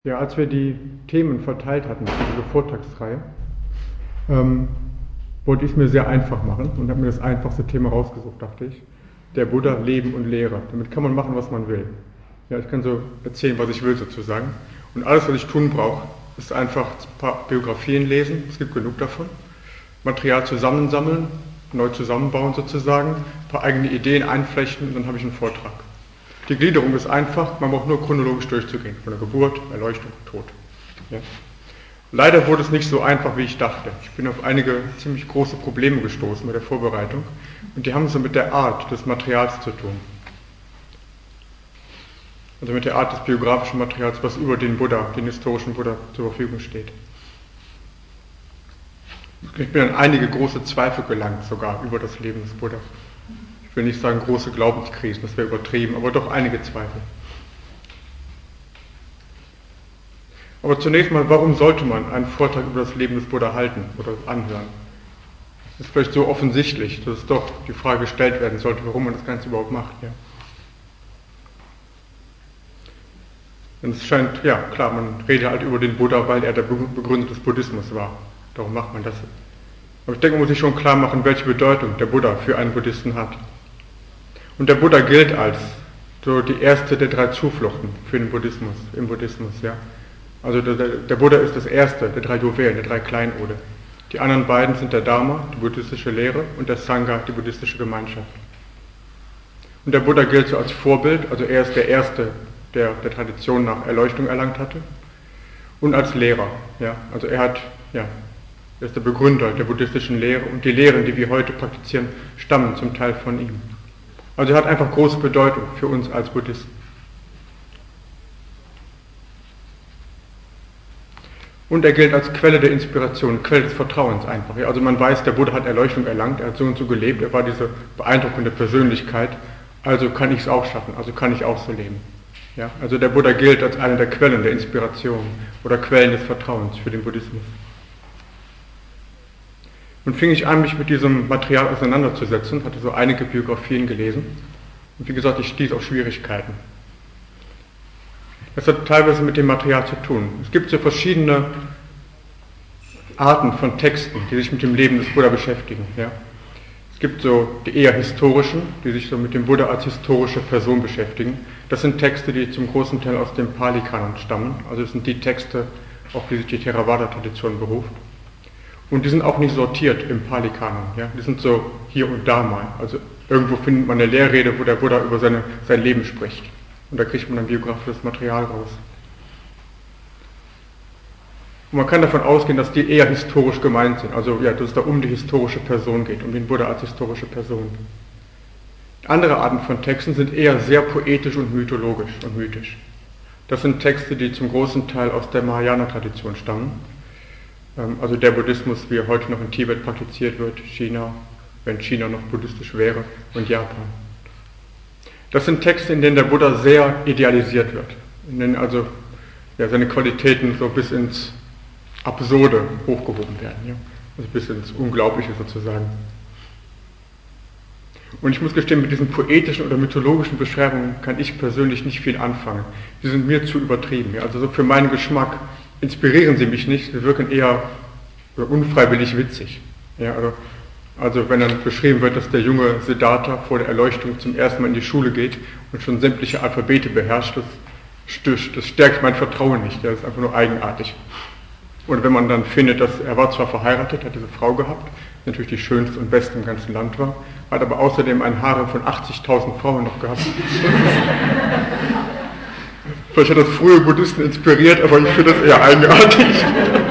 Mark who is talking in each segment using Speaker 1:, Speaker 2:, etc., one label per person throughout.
Speaker 1: Ja, als wir die Themen verteilt hatten für diese Vortragsreihe, wollte ich es mir sehr einfach machen und habe mir das einfachste Thema rausgesucht, dachte ich. Der Buddha, Leben und Lehre. Damit kann man machen, was man will. Ja, ich kann so erzählen, was ich will sozusagen. Und alles, was ich tun brauche, ist einfach ein paar Biografien lesen, es gibt genug davon, Material zusammensammeln, neu zusammenbauen sozusagen, ein paar eigene Ideen einflechten und dann habe ich einen Vortrag. Die Gliederung ist einfach, man braucht nur chronologisch durchzugehen, von der Geburt, Erleuchtung, Tod. Ja. Leider wurde es nicht so einfach, wie ich dachte. Ich bin auf einige ziemlich große Probleme gestoßen mit der Vorbereitung und die haben so mit der Art des Materials zu tun. Also mit der Art des biografischen Materials, was über den Buddha, den historischen Buddha zur Verfügung steht. Ich bin an einige große Zweifel gelangt, sogar über das Leben des Buddha. Ich will nicht sagen große Glaubenskrisen, das wäre übertrieben, aber doch einige Zweifel. Aber zunächst mal, warum sollte man einen Vortrag über das Leben des Buddha halten oder anhören? Es ist vielleicht so offensichtlich, dass es doch die Frage gestellt werden sollte, warum man das Ganze überhaupt macht. Ja. Denn es scheint, ja klar, man redet halt über den Buddha, weil er der Begründer des Buddhismus war. Darum macht man das. Aber ich denke, man muss sich schon klar machen, welche Bedeutung der Buddha für einen Buddhisten hat. Und der Buddha gilt als so die erste der drei Zufluchten für den Buddhismus, im Buddhismus. Ja. Also der Buddha ist das erste der drei Juwelen, der drei Kleinode. Die anderen beiden sind der Dharma, die buddhistische Lehre, und der Sangha, die buddhistische Gemeinschaft. Und der Buddha gilt so als Vorbild, also er ist der Erste, der der Tradition nach Erleuchtung erlangt hatte, und als Lehrer. Ja. Also er ist der Begründer der buddhistischen Lehre und die Lehren, die wir heute praktizieren, stammen zum Teil von ihm. Also er hat einfach große Bedeutung für uns als Buddhisten. Und er gilt als Quelle der Inspiration, Quelle des Vertrauens einfach. Ja, also man weiß, der Buddha hat Erleuchtung erlangt, er hat so und so gelebt, er war diese beeindruckende Persönlichkeit, also kann ich es auch schaffen, also kann ich auch so leben. Ja, also der Buddha gilt als eine der Quellen der Inspiration oder Quellen des Vertrauens für den Buddhismus. Nun fing ich an, mich mit diesem Material auseinanderzusetzen, hatte so einige Biografien gelesen und wie gesagt, ich stieß auf Schwierigkeiten. Das hat teilweise mit dem Material zu tun. Es gibt so verschiedene Arten von Texten, die sich mit dem Leben des Buddha beschäftigen. Ja. Es gibt so die eher historischen, die sich so mit dem Buddha als historische Person beschäftigen. Das sind Texte, die zum großen Teil aus dem Pali-Kanon stammen. Also das sind die Texte, auf die sich die Theravada-Tradition beruft. Und die sind auch nicht sortiert im Pali-Kanon. Ja? Die sind so hier und da mal. Also irgendwo findet man eine Lehrrede, wo der Buddha über sein Leben spricht. Und da kriegt man dann biografisches Material raus. Und man kann davon ausgehen, dass die eher historisch gemeint sind. Also ja, dass es da um die historische Person geht, um den Buddha als historische Person. Andere Arten von Texten sind eher sehr poetisch und mythologisch und mythisch. Das sind Texte, die zum großen Teil aus der Mahayana-Tradition stammen. Also der Buddhismus, wie er heute noch in Tibet praktiziert wird, China, wenn China noch buddhistisch wäre, und Japan. Das sind Texte, in denen der Buddha sehr idealisiert wird, in denen also ja, seine Qualitäten so bis ins Absurde hochgehoben werden, ja? Also bis ins Unglaubliche sozusagen. Und ich muss gestehen, mit diesen poetischen oder mythologischen Beschreibungen kann ich persönlich nicht viel anfangen. Die sind mir zu übertrieben. Ja? Also so für meinen Geschmack inspirieren sie mich nicht, sie wirken eher unfreiwillig witzig. Ja? Also wenn dann beschrieben wird, dass der junge Siddhartha vor der Erleuchtung zum ersten Mal in die Schule geht und schon sämtliche Alphabete beherrscht, das stärkt mein Vertrauen nicht, das ist einfach nur eigenartig. Und wenn man dann findet, dass er war zwar verheiratet, hat diese Frau gehabt, natürlich die schönste und beste im ganzen Land war, hat aber außerdem ein Harem von 80.000 Frauen noch gehabt. Vielleicht hat das frühe Buddhisten inspiriert, aber ich finde das eher eigenartig.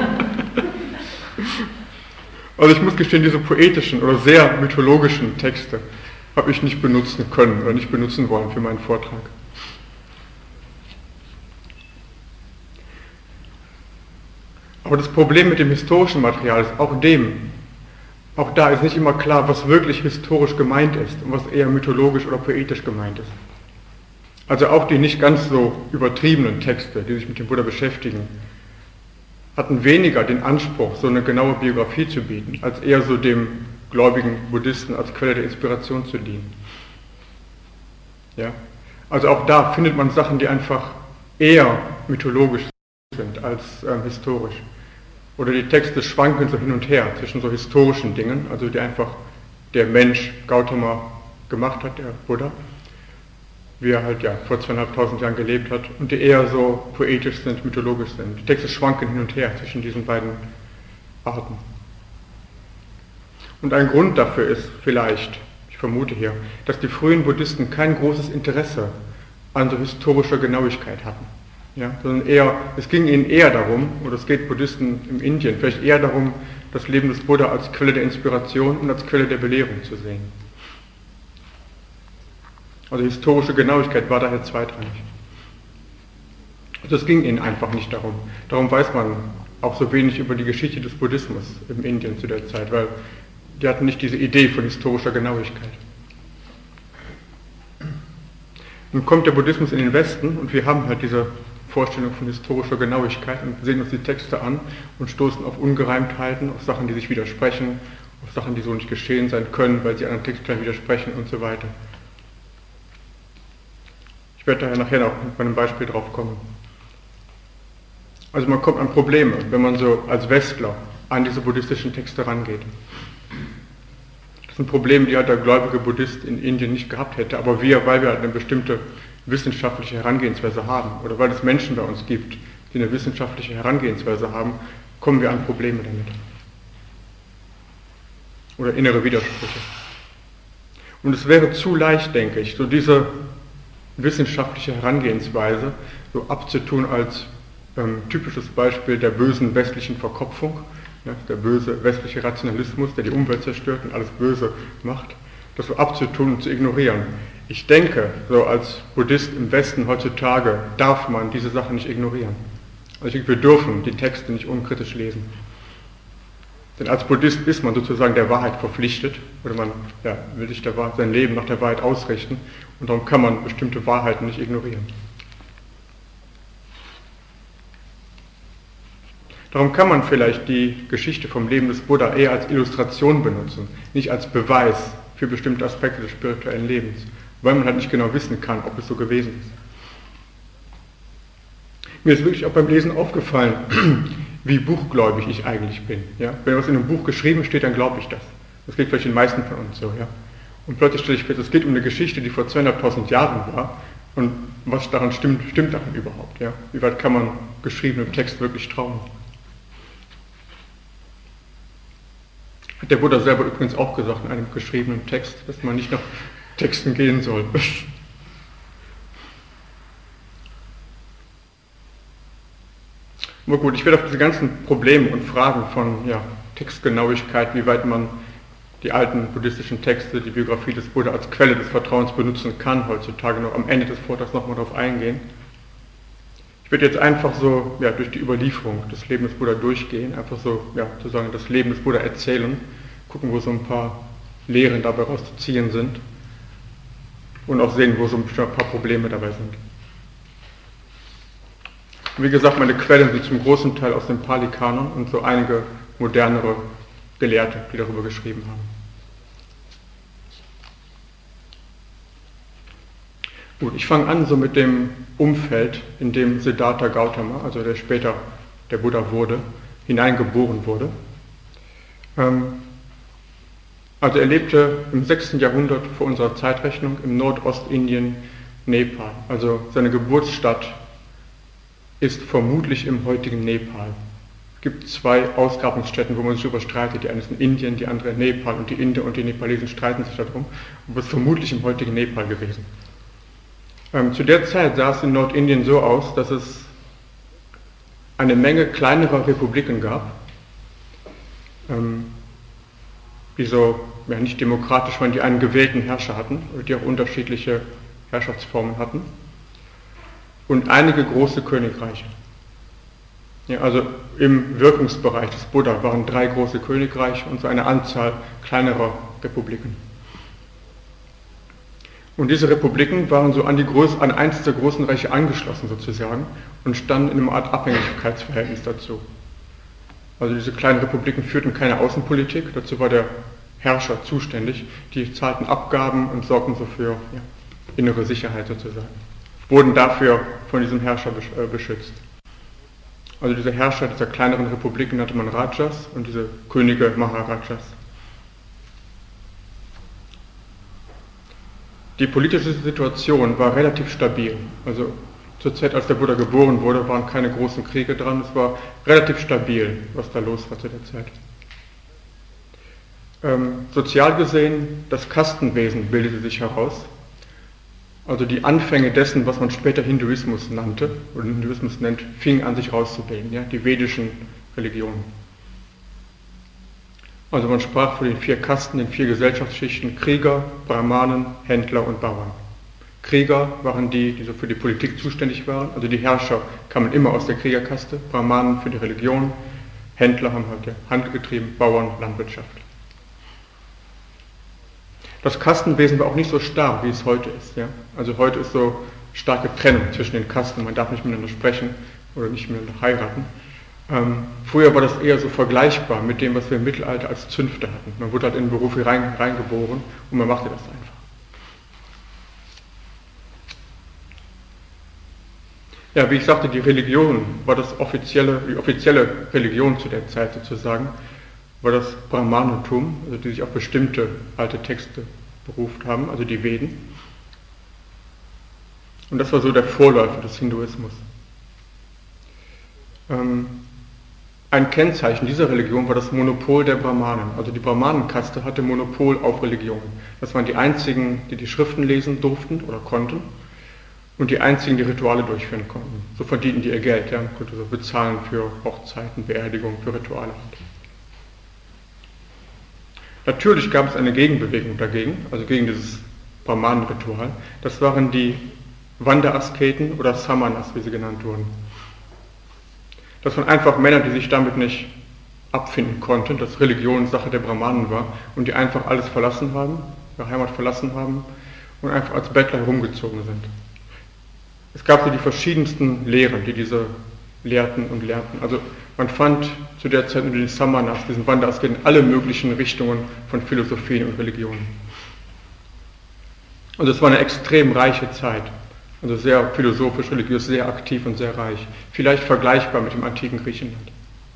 Speaker 1: Also ich muss gestehen, diese poetischen oder sehr mythologischen Texte habe ich nicht benutzen können oder nicht benutzen wollen für meinen Vortrag. Aber das Problem mit dem historischen Material ist auch da ist nicht immer klar, was wirklich historisch gemeint ist und was eher mythologisch oder poetisch gemeint ist. Also auch die nicht ganz so übertriebenen Texte, die sich mit dem Buddha beschäftigen, hatten weniger den Anspruch, so eine genaue Biografie zu bieten, als eher so dem gläubigen Buddhisten als Quelle der Inspiration zu dienen. Ja? Also auch da findet man Sachen, die einfach eher mythologisch sind. sind als historisch. Oder die Texte schwanken so hin und her zwischen so historischen Dingen, also die einfach der Mensch Gautama gemacht hat, der Buddha, wie er halt ja vor 2500 Jahren gelebt hat, und die eher so poetisch sind, mythologisch sind. Die Texte schwanken hin und her zwischen diesen beiden Arten. Und ein Grund dafür ist vielleicht, ich vermute hier, dass die frühen Buddhisten kein großes Interesse an so historischer Genauigkeit hatten. Ja, sondern es ging ihnen eher darum, oder es geht Buddhisten in Indien vielleicht eher darum, das Leben des Buddha als Quelle der Inspiration und als Quelle der Belehrung zu sehen. Also historische Genauigkeit war daher zweitrangig. Also es ging ihnen einfach nicht darum. Darum weiß man auch so wenig über die Geschichte des Buddhismus in Indien zu der Zeit, weil die hatten nicht diese Idee von historischer Genauigkeit. Nun kommt der Buddhismus in den Westen und wir haben halt diese Vorstellung von historischer Genauigkeit und sehen uns die Texte an und stoßen auf Ungereimtheiten, auf Sachen, die sich widersprechen, auf Sachen, die so nicht geschehen sein können, weil sie anderen Textteilen widersprechen und so weiter. Ich werde daher nachher noch mit meinem Beispiel drauf kommen. Also man kommt an Probleme, wenn man so als Westler an diese buddhistischen Texte rangeht. Das sind Probleme, die halt der gläubige Buddhist in Indien nicht gehabt hätte, aber weil wir halt eine bestimmte wissenschaftliche Herangehensweise haben oder weil es Menschen bei uns gibt, die eine wissenschaftliche Herangehensweise haben, kommen wir an Probleme damit. Oder innere Widersprüche. Und es wäre zu leicht, denke ich, so diese wissenschaftliche Herangehensweise so abzutun als typisches Beispiel der bösen westlichen Verkopfung, ja, der böse westliche Rationalismus, der die Umwelt zerstört und alles Böse macht, das so abzutun und zu ignorieren. Ich denke, so als Buddhist im Westen heutzutage darf man diese Sachen nicht ignorieren. Also ich denke, wir dürfen die Texte nicht unkritisch lesen. Denn als Buddhist ist man sozusagen der Wahrheit verpflichtet, oder man will sich sein Leben nach der Wahrheit ausrichten, und darum kann man bestimmte Wahrheiten nicht ignorieren. Darum kann man vielleicht die Geschichte vom Leben des Buddha eher als Illustration benutzen, nicht als Beweis für bestimmte Aspekte des spirituellen Lebens, weil man halt nicht genau wissen kann, ob es so gewesen ist. Mir ist wirklich auch beim Lesen aufgefallen, wie buchgläubig ich eigentlich bin. Ja? Wenn was in einem Buch geschrieben steht, dann glaube ich das. Das geht vielleicht den meisten von uns so. Ja? Und plötzlich stelle ich fest, es geht um eine Geschichte, die vor 200.000 Jahren war. Und was daran stimmt daran überhaupt? Ja? Wie weit kann man geschriebenem Text wirklich trauen? Hat der Buddha selber übrigens auch gesagt in einem geschriebenen Text, dass man nicht nach Texten gehen soll. Aber gut, ich werde auf diese ganzen Probleme und Fragen von Textgenauigkeit, wie weit man die alten buddhistischen Texte, die Biografie des Buddha als Quelle des Vertrauens benutzen kann, heutzutage noch am Ende des Vortrags nochmal darauf eingehen. Ich werde jetzt einfach so durch die Überlieferung des Lebens des Buddha durchgehen, einfach so sozusagen das Leben des Buddha erzählen, gucken, wo so ein paar Lehren dabei rauszuziehen sind und auch sehen, wo so ein paar Probleme dabei sind. Und wie gesagt, meine Quellen sind zum großen Teil aus dem Pali-Kanon und so einige modernere Gelehrte, die darüber geschrieben haben. Gut, ich fange an so mit dem Umfeld, in dem Siddhartha Gautama, also der später der Buddha wurde, hineingeboren wurde. Also er lebte im 6. Jahrhundert vor unserer Zeitrechnung im Nordostindien, Nepal. Also seine Geburtsstadt ist vermutlich im heutigen Nepal. Es gibt 2 Ausgrabungsstätten, wo man sich darüber streitet. Die eine ist in Indien, die andere in Nepal, und die Inder und die Nepalesen streiten sich darum. Aber es ist vermutlich im heutigen Nepal gewesen. Zu der Zeit sah es in Nordindien so aus, dass es eine Menge kleinerer Republiken gab, die so nicht demokratisch waren, die einen gewählten Herrscher hatten, die auch unterschiedliche Herrschaftsformen hatten, und einige große Königreiche. Ja, also im Wirkungsbereich des Buddha waren 3 große Königreiche und so eine Anzahl kleinerer Republiken. Und diese Republiken waren so an eins der großen Reiche angeschlossen sozusagen und standen in einer Art Abhängigkeitsverhältnis dazu. Also diese kleinen Republiken führten keine Außenpolitik, dazu war der Herrscher zuständig, die zahlten Abgaben und sorgten so für innere Sicherheit sozusagen, wurden dafür von diesem Herrscher beschützt. Also diese Herrscher dieser kleineren Republiken nannte man Rajas und diese Könige Maharajas. Die politische Situation war relativ stabil. Also zur Zeit, als der Buddha geboren wurde, waren keine großen Kriege dran. Es war relativ stabil, was da los war zu der Zeit. Sozial gesehen, das Kastenwesen bildete sich heraus. Also die Anfänge dessen, was man später Hinduismus nannte, oder Hinduismus nennt, fingen an sich rauszubilden, ja, die vedischen Religionen. Also man sprach von den 4 Kasten, den 4 Gesellschaftsschichten: Krieger, Brahmanen, Händler und Bauern. Krieger waren die, die so für die Politik zuständig waren, also die Herrscher kamen immer aus der Kriegerkaste, Brahmanen für die Religion, Händler haben halt Handel getrieben, Bauern Landwirtschaft. Das Kastenwesen war auch nicht so starr, wie es heute ist. Ja? Also heute ist so starke Trennung zwischen den Kasten, man darf nicht miteinander sprechen oder nicht miteinander heiraten. Früher war das eher so vergleichbar mit dem, was wir im Mittelalter als Zünfte hatten. Man wurde halt in den Beruf reingeboren und man machte das einfach. Ja, wie ich sagte, die Religion war die offizielle Religion zu der Zeit sozusagen, war das Brahmanentum, also die sich auf bestimmte alte Texte berufen haben, also die Veden. Und das war so der Vorläufer des Hinduismus. Ein Kennzeichen dieser Religion war das Monopol der Brahmanen. Also die Brahmanenkaste hatte Monopol auf Religion. Das waren die einzigen, die die Schriften lesen durften oder konnten und die einzigen, die Rituale durchführen konnten. So verdienten die ihr Geld, ja, man konnte so bezahlen für Hochzeiten, Beerdigungen, für Rituale. Natürlich gab es eine Gegenbewegung dagegen, also gegen dieses Brahmanenritual. Das waren die Wanderasketen oder Samanas, wie sie genannt wurden. Das waren einfach Männer, die sich damit nicht abfinden konnten, dass Religion Sache der Brahmanen war und die einfach alles verlassen haben, ihre Heimat verlassen haben und einfach als Bettler herumgezogen sind. Es gab so die verschiedensten Lehren, die diese lehrten und lernten. Also man fand zu der Zeit unter den Samanas, diesen Wanderasketen, alle möglichen Richtungen von Philosophien und Religionen. Also es war eine extrem reiche Zeit. Also sehr philosophisch, religiös, sehr aktiv und sehr reich. Vielleicht vergleichbar mit dem antiken Griechenland.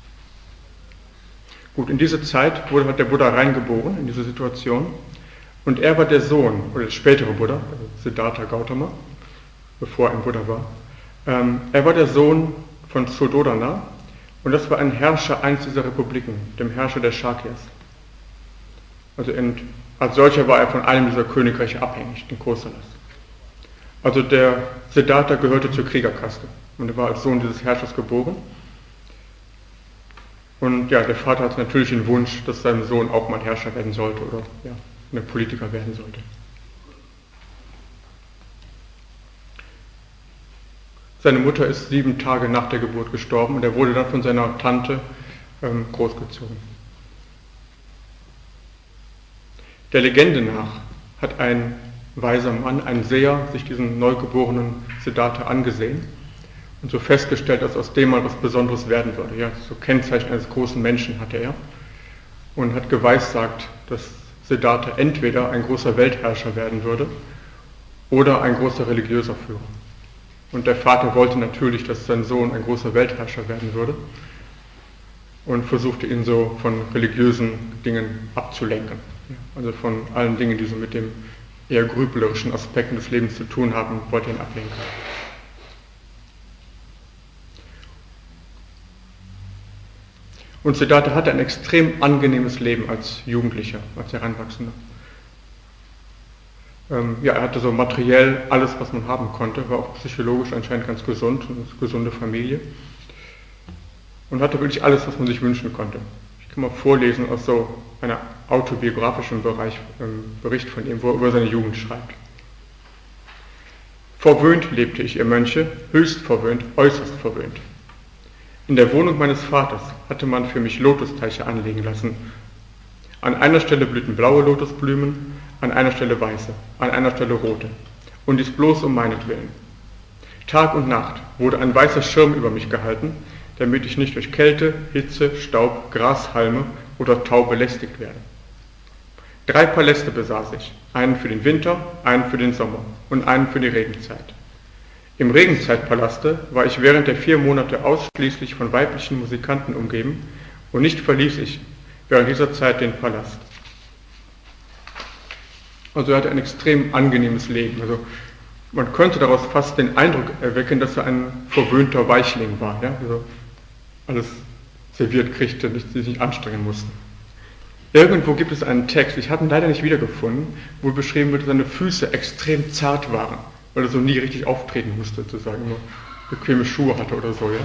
Speaker 1: Gut, in diese Zeit wurde halt der Buddha reingeboren, in diese Situation. Und er war der Sohn, oder der spätere Buddha, also Siddhartha Gautama, bevor er ein Buddha war. Er war der Sohn von Suddhodana und das war ein Herrscher eines dieser Republiken, dem Herrscher der Shakyas. Also als solcher war er von einem dieser Königreiche abhängig, den Kosalas. Also der Siddhartha gehörte zur Kriegerkaste und er war als Sohn dieses Herrschers geboren. Und ja, der Vater hatte natürlich den Wunsch, dass sein Sohn auch mal Herrscher werden sollte oder ja, ein Politiker werden sollte. Seine Mutter ist 7 Tage nach der Geburt gestorben und er wurde dann von seiner Tante großgezogen. Der Legende nach hat ein weiser Mann, ein Seher, sich diesen neugeborenen Siddhartha angesehen und so festgestellt, dass aus dem mal was Besonderes werden würde. Ja, so Kennzeichen eines großen Menschen hatte er und hat geweissagt, dass Siddhartha entweder ein großer Weltherrscher werden würde oder ein großer religiöser Führer. Und der Vater wollte natürlich, dass sein Sohn ein großer Weltherrscher werden würde und versuchte ihn so von religiösen Dingen abzulenken. Also von allen Dingen, die so mit dem eher grüblerischen Aspekten des Lebens zu tun haben, wollte ihn ablenken. Und Siddhartha hatte ein extrem angenehmes Leben als Jugendlicher, als Heranwachsender. Ja, er hatte so materiell alles, was man haben konnte, war auch psychologisch anscheinend ganz gesund, eine gesunde Familie und hatte wirklich alles, was man sich wünschen konnte. Ich kann mal vorlesen aus so einer autobiografischen Bericht von ihm, wo er über seine Jugend schreibt. Verwöhnt lebte ich, ihr Mönche, höchst verwöhnt, äußerst verwöhnt. In der Wohnung meines Vaters hatte man für mich Lotusteiche anlegen lassen. An einer Stelle blühten blaue Lotusblumen, an einer Stelle weiße, an einer Stelle rote. Und dies bloß um meinetwillen. Tag und Nacht wurde ein weißer Schirm über mich gehalten, damit ich nicht durch Kälte, Hitze, Staub, Grashalme oder Tau belästigt werde. 3 Paläste besaß ich, einen für den Winter, einen für den Sommer und einen für die Regenzeit. Im Regenzeitpalaste war ich während der 4 Monate ausschließlich von weiblichen Musikanten umgeben und nicht verließ ich während dieser Zeit den Palast. Also er hatte ein extrem angenehmes Leben. Also man könnte daraus fast den Eindruck erwecken, dass er ein verwöhnter Weichling war, ja? Also alles serviert kriegte, sich nicht anstrengen musste. Irgendwo gibt es einen Text, ich habe ihn leider nicht wiedergefunden, wo beschrieben wird, dass seine Füße extrem zart waren, weil er so nie richtig auftreten musste, sozusagen, nur bequeme Schuhe hatte oder so, ja.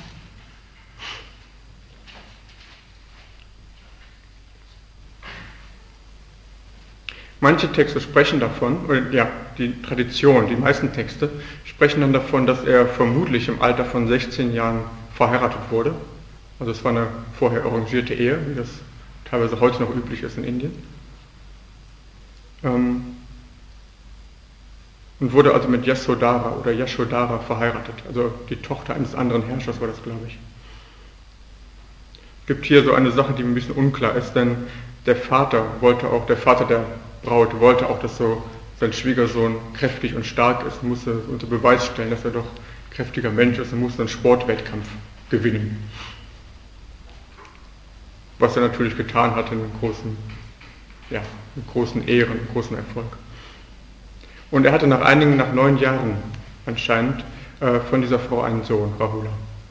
Speaker 1: Manche Texte sprechen davon, oder ja, die Tradition, die meisten Texte sprechen dann davon, dass er vermutlich im Alter von 16 Jahren verheiratet wurde. Also es war eine vorher arrangierte Ehe, wie das teilweise heute noch üblich ist in Indien. Und wurde also mit Yashodhara verheiratet, also die Tochter eines anderen Herrschers war das, glaube ich. Es gibt hier so eine Sache, die ein bisschen unklar ist, denn der Vater der Braut wollte auch, dass so sein Schwiegersohn kräftig und stark ist, musste unter Beweis stellen, dass er doch ein kräftiger Mensch ist und musste einen Sportwettkampf gewinnen. Was er natürlich getan hatte, mit großen Ehren, mit großem Erfolg. Und er hatte nach 9 Jahren anscheinend von dieser Frau einen Sohn, Rahula.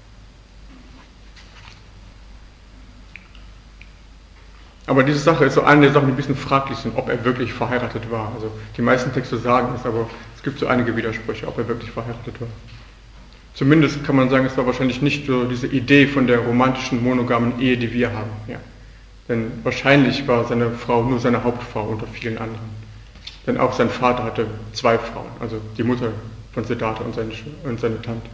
Speaker 1: Aber diese Sache ist so eine der Sachen, die ein bisschen fraglich sind, ob er wirklich verheiratet war. Also die meisten Texte sagen es, aber es gibt so einige Widersprüche, ob er wirklich verheiratet war. Zumindest kann man sagen, es war wahrscheinlich nicht so diese Idee von der romantischen, monogamen Ehe, die wir haben. Ja. Denn wahrscheinlich war seine Frau nur seine Hauptfrau unter vielen anderen. Denn auch sein Vater hatte 2 Frauen, also die Mutter von Siddhartha und seine Tante.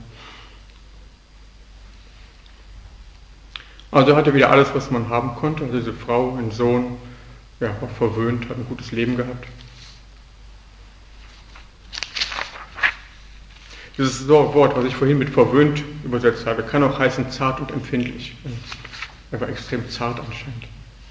Speaker 1: Also er hatte wieder alles, was man haben konnte. Also diese Frau, ein Sohn, ja, war verwöhnt, hat ein gutes Leben gehabt. Dieses Wort, was ich vorhin mit verwöhnt übersetzt habe, kann auch heißen zart und empfindlich. Er war extrem zart anscheinend.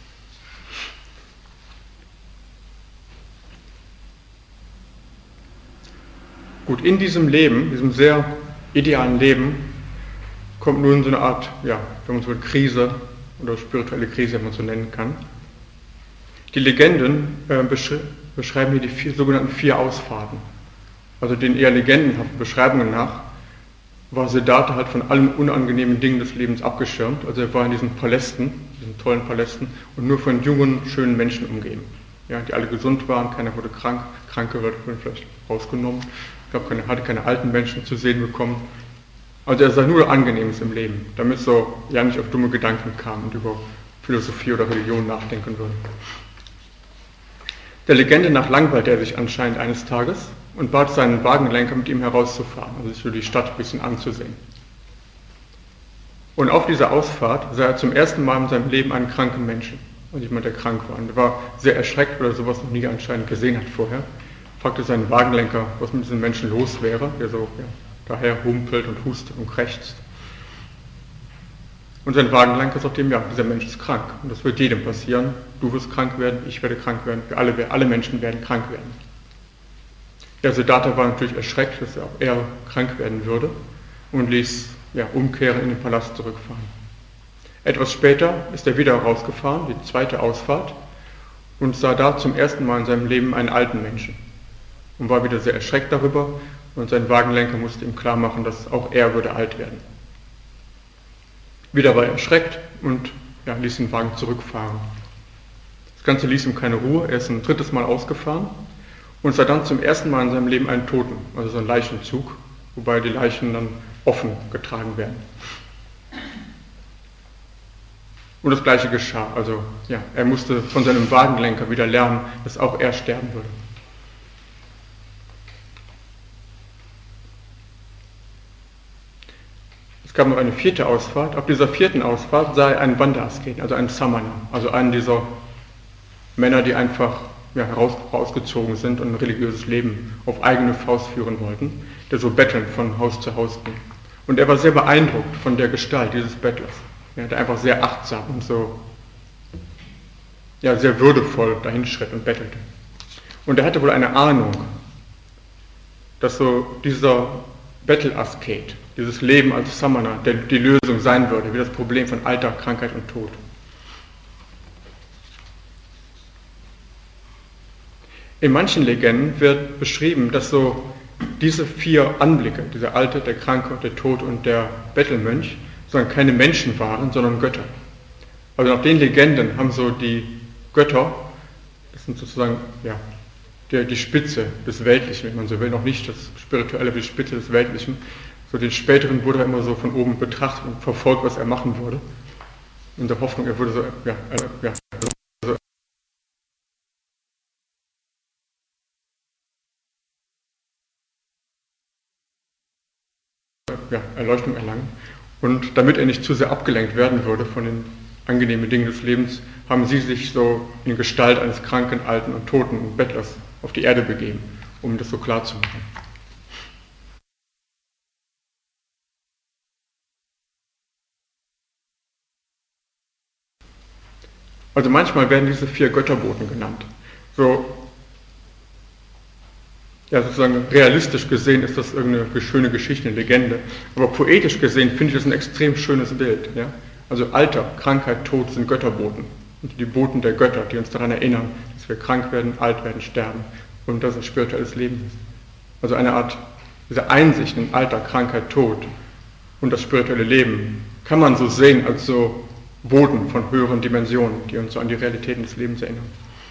Speaker 1: Gut, in diesem Leben, diesem sehr idealen Leben, kommt nun so eine Art, ja, wenn man so eine Krise oder spirituelle Krise, wenn man so nennen kann. Die Legenden beschreiben hier die sogenannten 4 Ausfahrten. Also den eher legendenhaften Beschreibungen nach war Siddhartha halt von allen unangenehmen Dingen des Lebens abgeschirmt. Also er war in diesen Palästen, diesen tollen Palästen, und nur von jungen, schönen Menschen umgeben. Ja, die alle gesund waren, keiner wurde krank, Kranke wurden vielleicht rausgenommen. Ich glaube, hatte keine alten Menschen zu sehen bekommen. Also er sah nur Angenehmes im Leben, damit so ja nicht auf dumme Gedanken kam und über Philosophie oder Religion nachdenken würde. Der Legende nach langweilte er sich anscheinend eines Tages und bat seinen Wagenlenker, mit ihm herauszufahren, also sich so die Stadt ein bisschen anzusehen. Und auf dieser Ausfahrt sah er zum ersten Mal in seinem Leben einen kranken Menschen, also jemand, der krank war. Und er war sehr erschreckt, weil er sowas noch nie anscheinend gesehen hat vorher. Fragte seinen Wagenlenker, was mit diesem Menschen los wäre, der so daher humpelt und hustet und krächzt. Und sein Wagenlenker sagt ihm, ja, dieser Mensch ist krank. Und das wird jedem passieren. Du wirst krank werden, ich werde krank werden, alle Menschen werden krank werden. Ja, Siddhartha war natürlich erschreckt, dass auch er krank werden würde und ließ umkehren in den Palast zurückfahren. Etwas später ist er wieder rausgefahren, die 2. Ausfahrt, und sah da zum ersten Mal in seinem Leben einen alten Menschen. Und war wieder sehr erschreckt darüber, und sein Wagenlenker musste ihm klar machen, dass auch er würde alt werden. Wieder war er erschreckt und ließ den Wagen zurückfahren. Das Ganze ließ ihm keine Ruhe, er ist ein 3. Mal ausgefahren und sah dann zum ersten Mal in seinem Leben einen Toten, also so einen Leichenzug, wobei die Leichen dann offen getragen werden. Und das Gleiche geschah, also er musste von seinem Wagenlenker wieder lernen, dass auch er sterben würde. Es gab noch eine 4. Ausfahrt. Auf dieser 4. Ausfahrt sah er einen Wanderasket, also einen Samana, also einen dieser Männer, die einfach herausgezogen sind und ein religiöses Leben auf eigene Faust führen wollten, der so bettelnd von Haus zu Haus ging. Und er war sehr beeindruckt von der Gestalt dieses Bettlers. Der einfach sehr achtsam und so sehr würdevoll dahinschritt und bettelte. Und er hatte wohl eine Ahnung, dass so dieser Bettelasket, dieses Leben als Samana, der die Lösung sein würde, wie das Problem von Alter, Krankheit und Tod. In manchen Legenden wird beschrieben, dass so diese 4 Anblicke, dieser Alte, der Kranke, der Tod und der Bettelmönch, sondern keine Menschen waren, sondern Götter. Also nach den Legenden haben so die Götter, das sind sozusagen die Spitze des Weltlichen, wenn man so will, noch nicht das Spirituelle, die Spitze des Weltlichen, so den späteren Buddha immer so von oben betrachtet und verfolgt, was er machen würde, in der Hoffnung, er würde so, Erleuchtung erlangen. Und damit er nicht zu sehr abgelenkt werden würde von den angenehmen Dingen des Lebens, haben sie sich so in Gestalt eines Kranken, Alten und Toten und Bettlers auf die Erde begeben, um das so klar zu machen. Also manchmal werden diese 4 Götterboten genannt. So, sozusagen realistisch gesehen ist das irgendeine schöne Geschichte, eine Legende. Aber poetisch gesehen finde ich das ein extrem schönes Bild. Ja? Also Alter, Krankheit, Tod sind Götterboten. Und die Boten der Götter, die uns daran erinnern, dass wir krank werden, alt werden, sterben und dass es spirituelles Leben ist. Also eine Art, diese Einsicht in Alter, Krankheit, Tod und das spirituelle Leben kann man so sehen als so Boten von höheren Dimensionen, die uns so an die Realitäten des Lebens erinnern.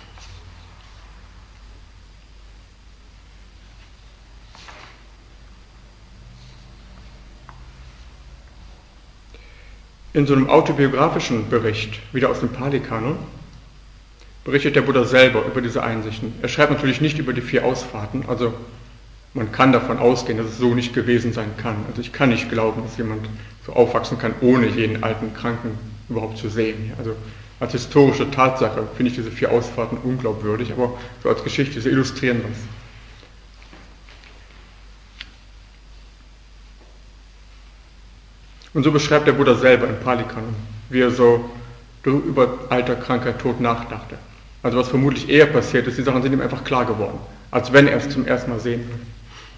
Speaker 1: In so einem autobiografischen Bericht, wieder aus dem Pali-Kanon, berichtet der Buddha selber über diese Einsichten. Er schreibt natürlich nicht über die 4 Ausfahrten, also man kann davon ausgehen, dass es so nicht gewesen sein kann. Also ich kann nicht glauben, dass jemand so aufwachsen kann, ohne jeden alten Kranken überhaupt zu sehen. Also als historische Tatsache finde ich diese 4 Ausfahrten unglaubwürdig, aber so als Geschichte, sie illustrieren was. Und so beschreibt der Buddha selber im Pali-Kanon, wie er so über Alter, Krankheit, Tod nachdachte. Also was vermutlich eher passiert ist, die Sachen sind ihm einfach klar geworden, als wenn er es zum ersten Mal sehen würde.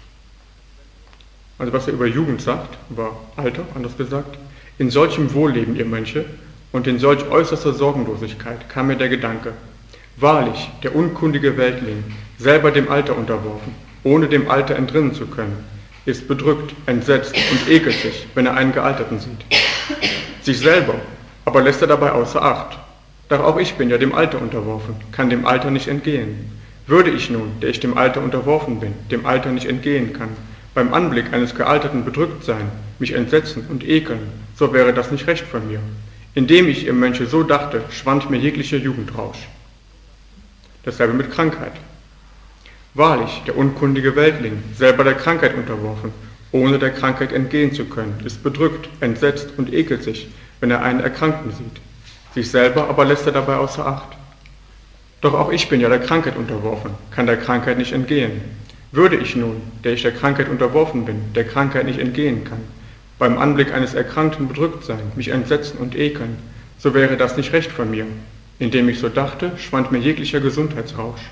Speaker 1: Also was er über Jugend sagt, über Alter, anders gesagt, in solchem Wohlleben, ihr Mönche, und in solch äußerster Sorgenlosigkeit kam mir der Gedanke, wahrlich, der unkundige Weltling, selber dem Alter unterworfen, ohne dem Alter entrinnen zu können, ist bedrückt, entsetzt und ekelt sich, wenn er einen Gealterten sieht. Sich selber aber lässt er dabei außer Acht. Doch auch ich bin ja dem Alter unterworfen, kann dem Alter nicht entgehen. Würde ich nun, der ich dem Alter unterworfen bin, dem Alter nicht entgehen kann, beim Anblick eines Gealterten bedrückt sein, mich entsetzen und ekeln, so wäre das nicht recht von mir. Indem ich, ihr Mönche, so dachte, schwand mir jeglicher Jugendrausch. Dasselbe mit Krankheit. Wahrlich, der unkundige Weltling, selber der Krankheit unterworfen, ohne der Krankheit entgehen zu können, ist bedrückt, entsetzt und ekelt sich, wenn er einen Erkrankten sieht. Sich selber aber lässt er dabei außer Acht. Doch auch ich bin ja der Krankheit unterworfen, kann der Krankheit nicht entgehen. Würde ich nun, der ich der Krankheit unterworfen bin, der Krankheit nicht entgehen kann, beim Anblick eines Erkrankten bedrückt sein, mich entsetzen und ekeln, so wäre das nicht recht von mir. Indem ich so dachte, schwand mir jeglicher Gesundheitsrausch.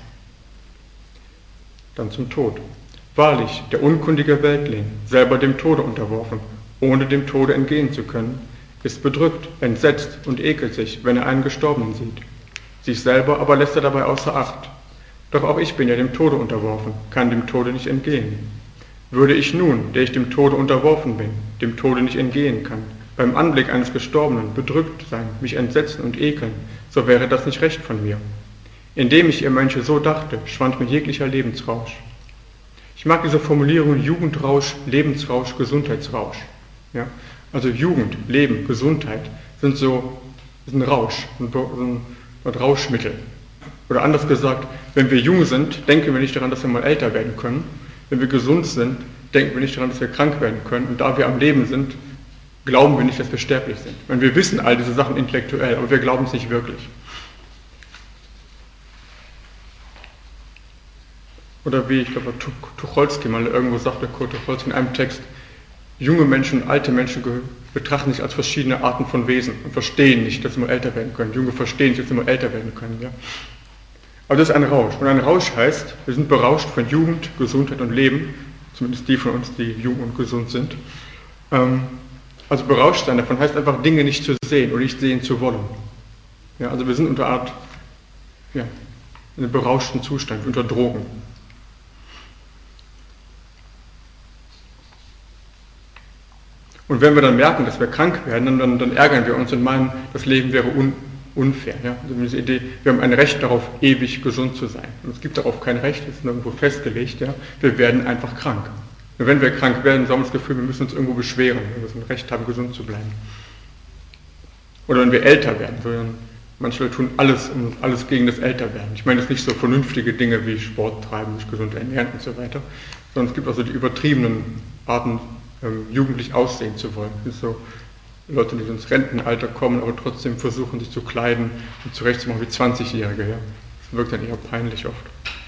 Speaker 1: Dann zum Tod. Wahrlich, der unkundige Weltling, selber dem Tode unterworfen, ohne dem Tode entgehen zu können, ist bedrückt, entsetzt und ekelt sich, wenn er einen Gestorbenen sieht. Sich selber aber lässt er dabei außer Acht. Doch auch ich bin ja dem Tode unterworfen, kann dem Tode nicht entgehen. Würde ich nun, der ich dem Tode unterworfen bin, dem Tode nicht entgehen kann, beim Anblick eines Gestorbenen bedrückt sein, mich entsetzen und ekeln, so wäre das nicht recht von mir. Indem ich, ihr Mönche, so dachte, schwand mir jeglicher Lebensrausch. Ich mag diese Formulierung Jugendrausch, Lebensrausch, Gesundheitsrausch. Ja? Also Jugend, Leben, Gesundheit sind so ein Rausch, ein Rauschmittel. Oder anders gesagt, wenn wir jung sind, denken wir nicht daran, dass wir mal älter werden können. Wenn wir gesund sind, denken wir nicht daran, dass wir krank werden können. Und da wir am Leben sind, glauben wir nicht, dass wir sterblich sind. Und wir wissen all diese Sachen intellektuell, aber wir glauben es nicht wirklich. Oder wie, ich glaube, Tucholsky mal irgendwo sagte, Kurt Tucholsky in einem Text, junge Menschen und alte Menschen betrachten sich als verschiedene Arten von Wesen und verstehen nicht, dass sie mal älter werden können. Junge verstehen nicht, dass sie mal älter werden können. Ja? Aber das ist ein Rausch. Und ein Rausch heißt, wir sind berauscht von Jugend, Gesundheit und Leben, zumindest die von uns, die jung und gesund sind. Also berauscht sein davon heißt einfach, Dinge nicht zu sehen oder nicht sehen zu wollen. Ja, also wir sind unter Art, ja, in einem berauschten Zustand, unter Drogen. Und wenn wir dann merken, dass wir krank werden, dann ärgern wir uns und meinen, das Leben wäre unfair. Ja? Also diese Idee, wir haben ein Recht darauf, ewig gesund zu sein. Und es gibt darauf kein Recht, das ist nirgendwo festgelegt. Ja? Wir werden einfach krank. Und wenn wir krank werden, haben wir das Gefühl, wir müssen uns irgendwo beschweren, wenn wir so ein Recht haben, gesund zu bleiben. Oder wenn wir älter werden, sondern manche Leute tun alles gegen das Älterwerden. Ich meine jetzt nicht so vernünftige Dinge wie Sport treiben, sich gesund ernähren und so weiter, sondern es gibt also die übertriebenen Arten, jugendlich aussehen zu wollen. Das sind so Leute, die ins Rentenalter kommen, aber trotzdem versuchen, sich zu kleiden und zurechtzumachen wie 20-Jährige. Ja. Das wirkt dann eher peinlich oft.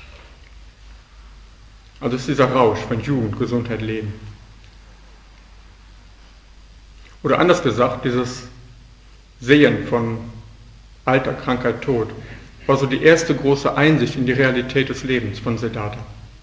Speaker 1: Also es ist dieser Rausch von Jugend, Gesundheit, Leben. Oder anders gesagt, dieses Sehen von Alter, Krankheit, Tod war so die erste große Einsicht in die Realität des Lebens von Siddhartha.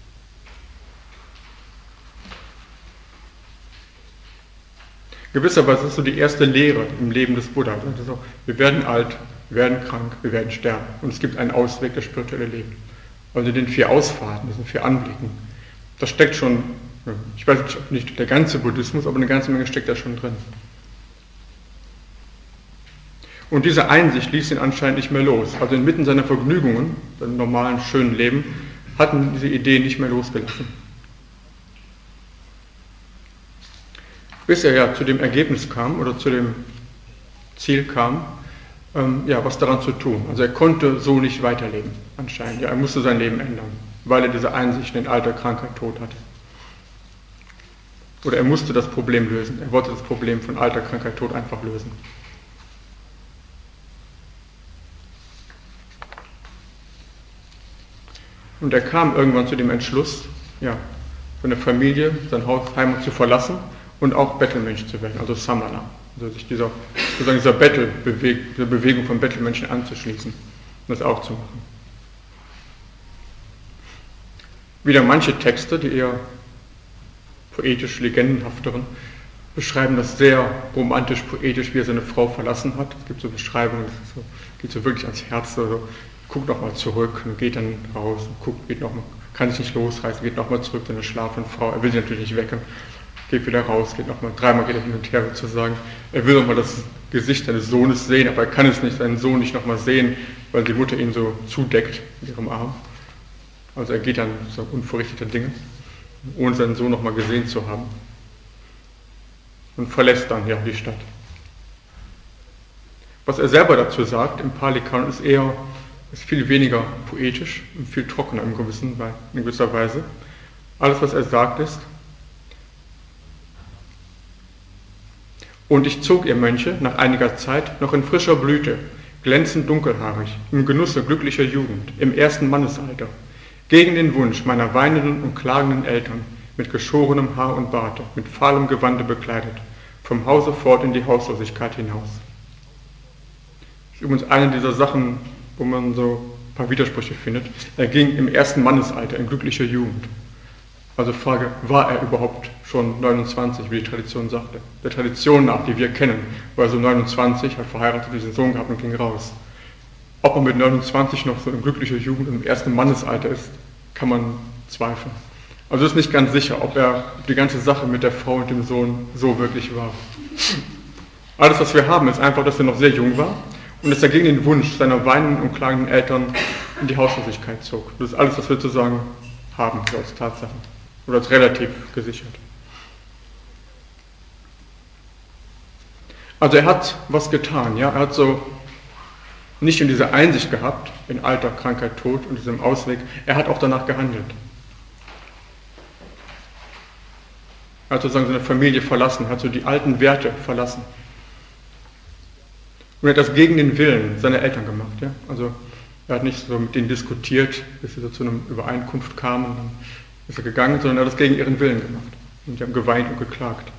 Speaker 1: Gewisserweise ist es so die erste Lehre im Leben des Buddha. Also wir werden alt, wir werden krank, wir werden sterben. Und es gibt einen Ausweg, das spirituelle Leben. Also in den 4 Ausfahrten, diesen 4 Anblicken, da steckt schon, ich weiß nicht der ganze Buddhismus, aber eine ganze Menge steckt da schon drin. Und diese Einsicht ließ ihn anscheinend nicht mehr los. Also inmitten seiner Vergnügungen, seinem normalen, schönen Leben, hatten diese Ideen nicht mehr losgelassen. Bis er ja zu dem Ergebnis kam oder zu dem Ziel kam, was daran zu tun. Also er konnte so nicht weiterleben, anscheinend. Ja, er musste sein Leben ändern, weil er diese Einsicht in Alter, Krankheit, Tod hatte. Oder er musste das Problem lösen. Er wollte das Problem von Alter, Krankheit, Tod einfach lösen. Und er kam irgendwann zu dem Entschluss, seine Familie, sein Haus, Heimat zu verlassen und auch Bettelmönch zu werden, also Samana. Also sich dieser Bewegung von Bettelmönchen anzuschließen und das auch zu machen. Wieder manche Texte, die eher poetisch, legendenhafteren, beschreiben das sehr romantisch, poetisch, wie er seine Frau verlassen hat. Es gibt so Beschreibungen, das geht so wirklich ans Herz, also guckt nochmal zurück und geht dann raus und guckt, geht noch mal, kann sich nicht losreißen, geht nochmal zurück zu einer schlafenden Frau. Er will sie natürlich nicht wecken, geht wieder raus, geht nochmal, 3-mal geht er hin und her sozusagen. Er will nochmal das Gesicht seines Sohnes sehen, aber er kann es nicht, seinen Sohn nicht nochmal sehen, weil die Mutter ihn so zudeckt mit ihrem Arm. Also er geht dann so unverrichteter Dinge, ohne seinen Sohn nochmal gesehen zu haben. Und verlässt dann die Stadt. Was er selber dazu sagt im Pali-Kanon ist viel weniger poetisch und viel trockener in gewisser Weise. Alles, was er sagt, ist: Und ich zog, ihr Mönche, nach einiger Zeit noch in frischer Blüte, glänzend dunkelhaarig, im Genusse glücklicher Jugend, im ersten Mannesalter, gegen den Wunsch meiner weinenden und klagenden Eltern, mit geschorenem Haar und Barte, mit fahlem Gewande bekleidet, vom Hause fort in die Hauslosigkeit hinaus. Das ist übrigens eine dieser Sachen, wo man so ein paar Widersprüche findet. Er ging im ersten Mannesalter, in glücklicher Jugend. Also Frage, war er überhaupt schon 29, wie die Tradition sagte? Der Tradition nach, die wir kennen, war er so 29, hat verheiratet, diesen Sohn gehabt und ging raus. Ob man mit 29 noch so in glücklicher Jugend im ersten Mannesalter ist, kann man zweifeln. Also ist nicht ganz sicher, ob die ganze Sache mit der Frau und dem Sohn so wirklich war. Alles, was wir haben, ist einfach, dass er noch sehr jung war und dass er gegen den Wunsch seiner weinenden und klagenden Eltern in die Hauslosigkeit zog. Das ist alles, was wir sozusagen haben, so als Tatsache. Oder als relativ gesichert. Also er hat was getan, ja, er hat so nicht nur diese Einsicht gehabt, in Alter, Krankheit, Tod und diesem Ausweg, er hat auch danach gehandelt. Er hat sozusagen seine Familie verlassen, hat so die alten Werte verlassen. Und er hat das gegen den Willen seiner Eltern gemacht. Ja? Also er hat nicht so mit denen diskutiert, bis sie so zu einer Übereinkunft kamen und dann ist er gegangen, sondern er hat das gegen ihren Willen gemacht. Und die haben geweint und geklagt.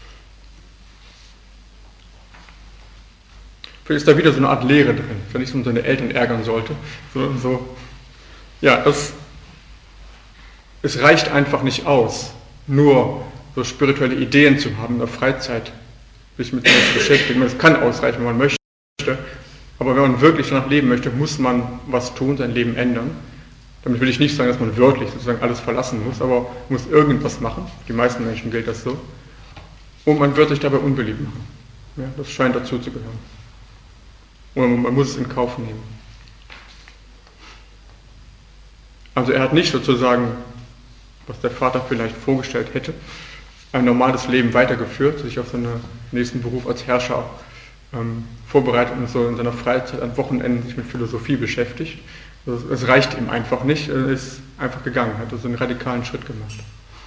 Speaker 1: Vielleicht ist da wieder so eine Art Lehre drin, dass er nicht so seine Eltern ärgern sollte, sondern so, ja, es reicht einfach nicht aus, nur so spirituelle Ideen zu haben, in der Freizeit sich mit sich zu beschäftigen. Das kann ausreichen, wenn man möchte, aber wenn man wirklich danach leben möchte, muss man was tun, sein Leben ändern. Damit will ich nicht sagen, dass man wörtlich sozusagen alles verlassen muss, aber man muss irgendwas machen. Die meisten Menschen gilt das so. Und man wird sich dabei unbeliebt machen. Ja, das scheint dazu zu gehören. Und man muss es in Kauf nehmen. Also er hat nicht sozusagen, was der Vater vielleicht vorgestellt hätte, ein normales Leben weitergeführt, sich auf seinen nächsten Beruf als Herrscher vorbereitet und so in seiner Freizeit an Wochenenden sich mit Philosophie beschäftigt. Also es reicht ihm einfach nicht, er ist einfach gegangen, hat also einen radikalen Schritt gemacht.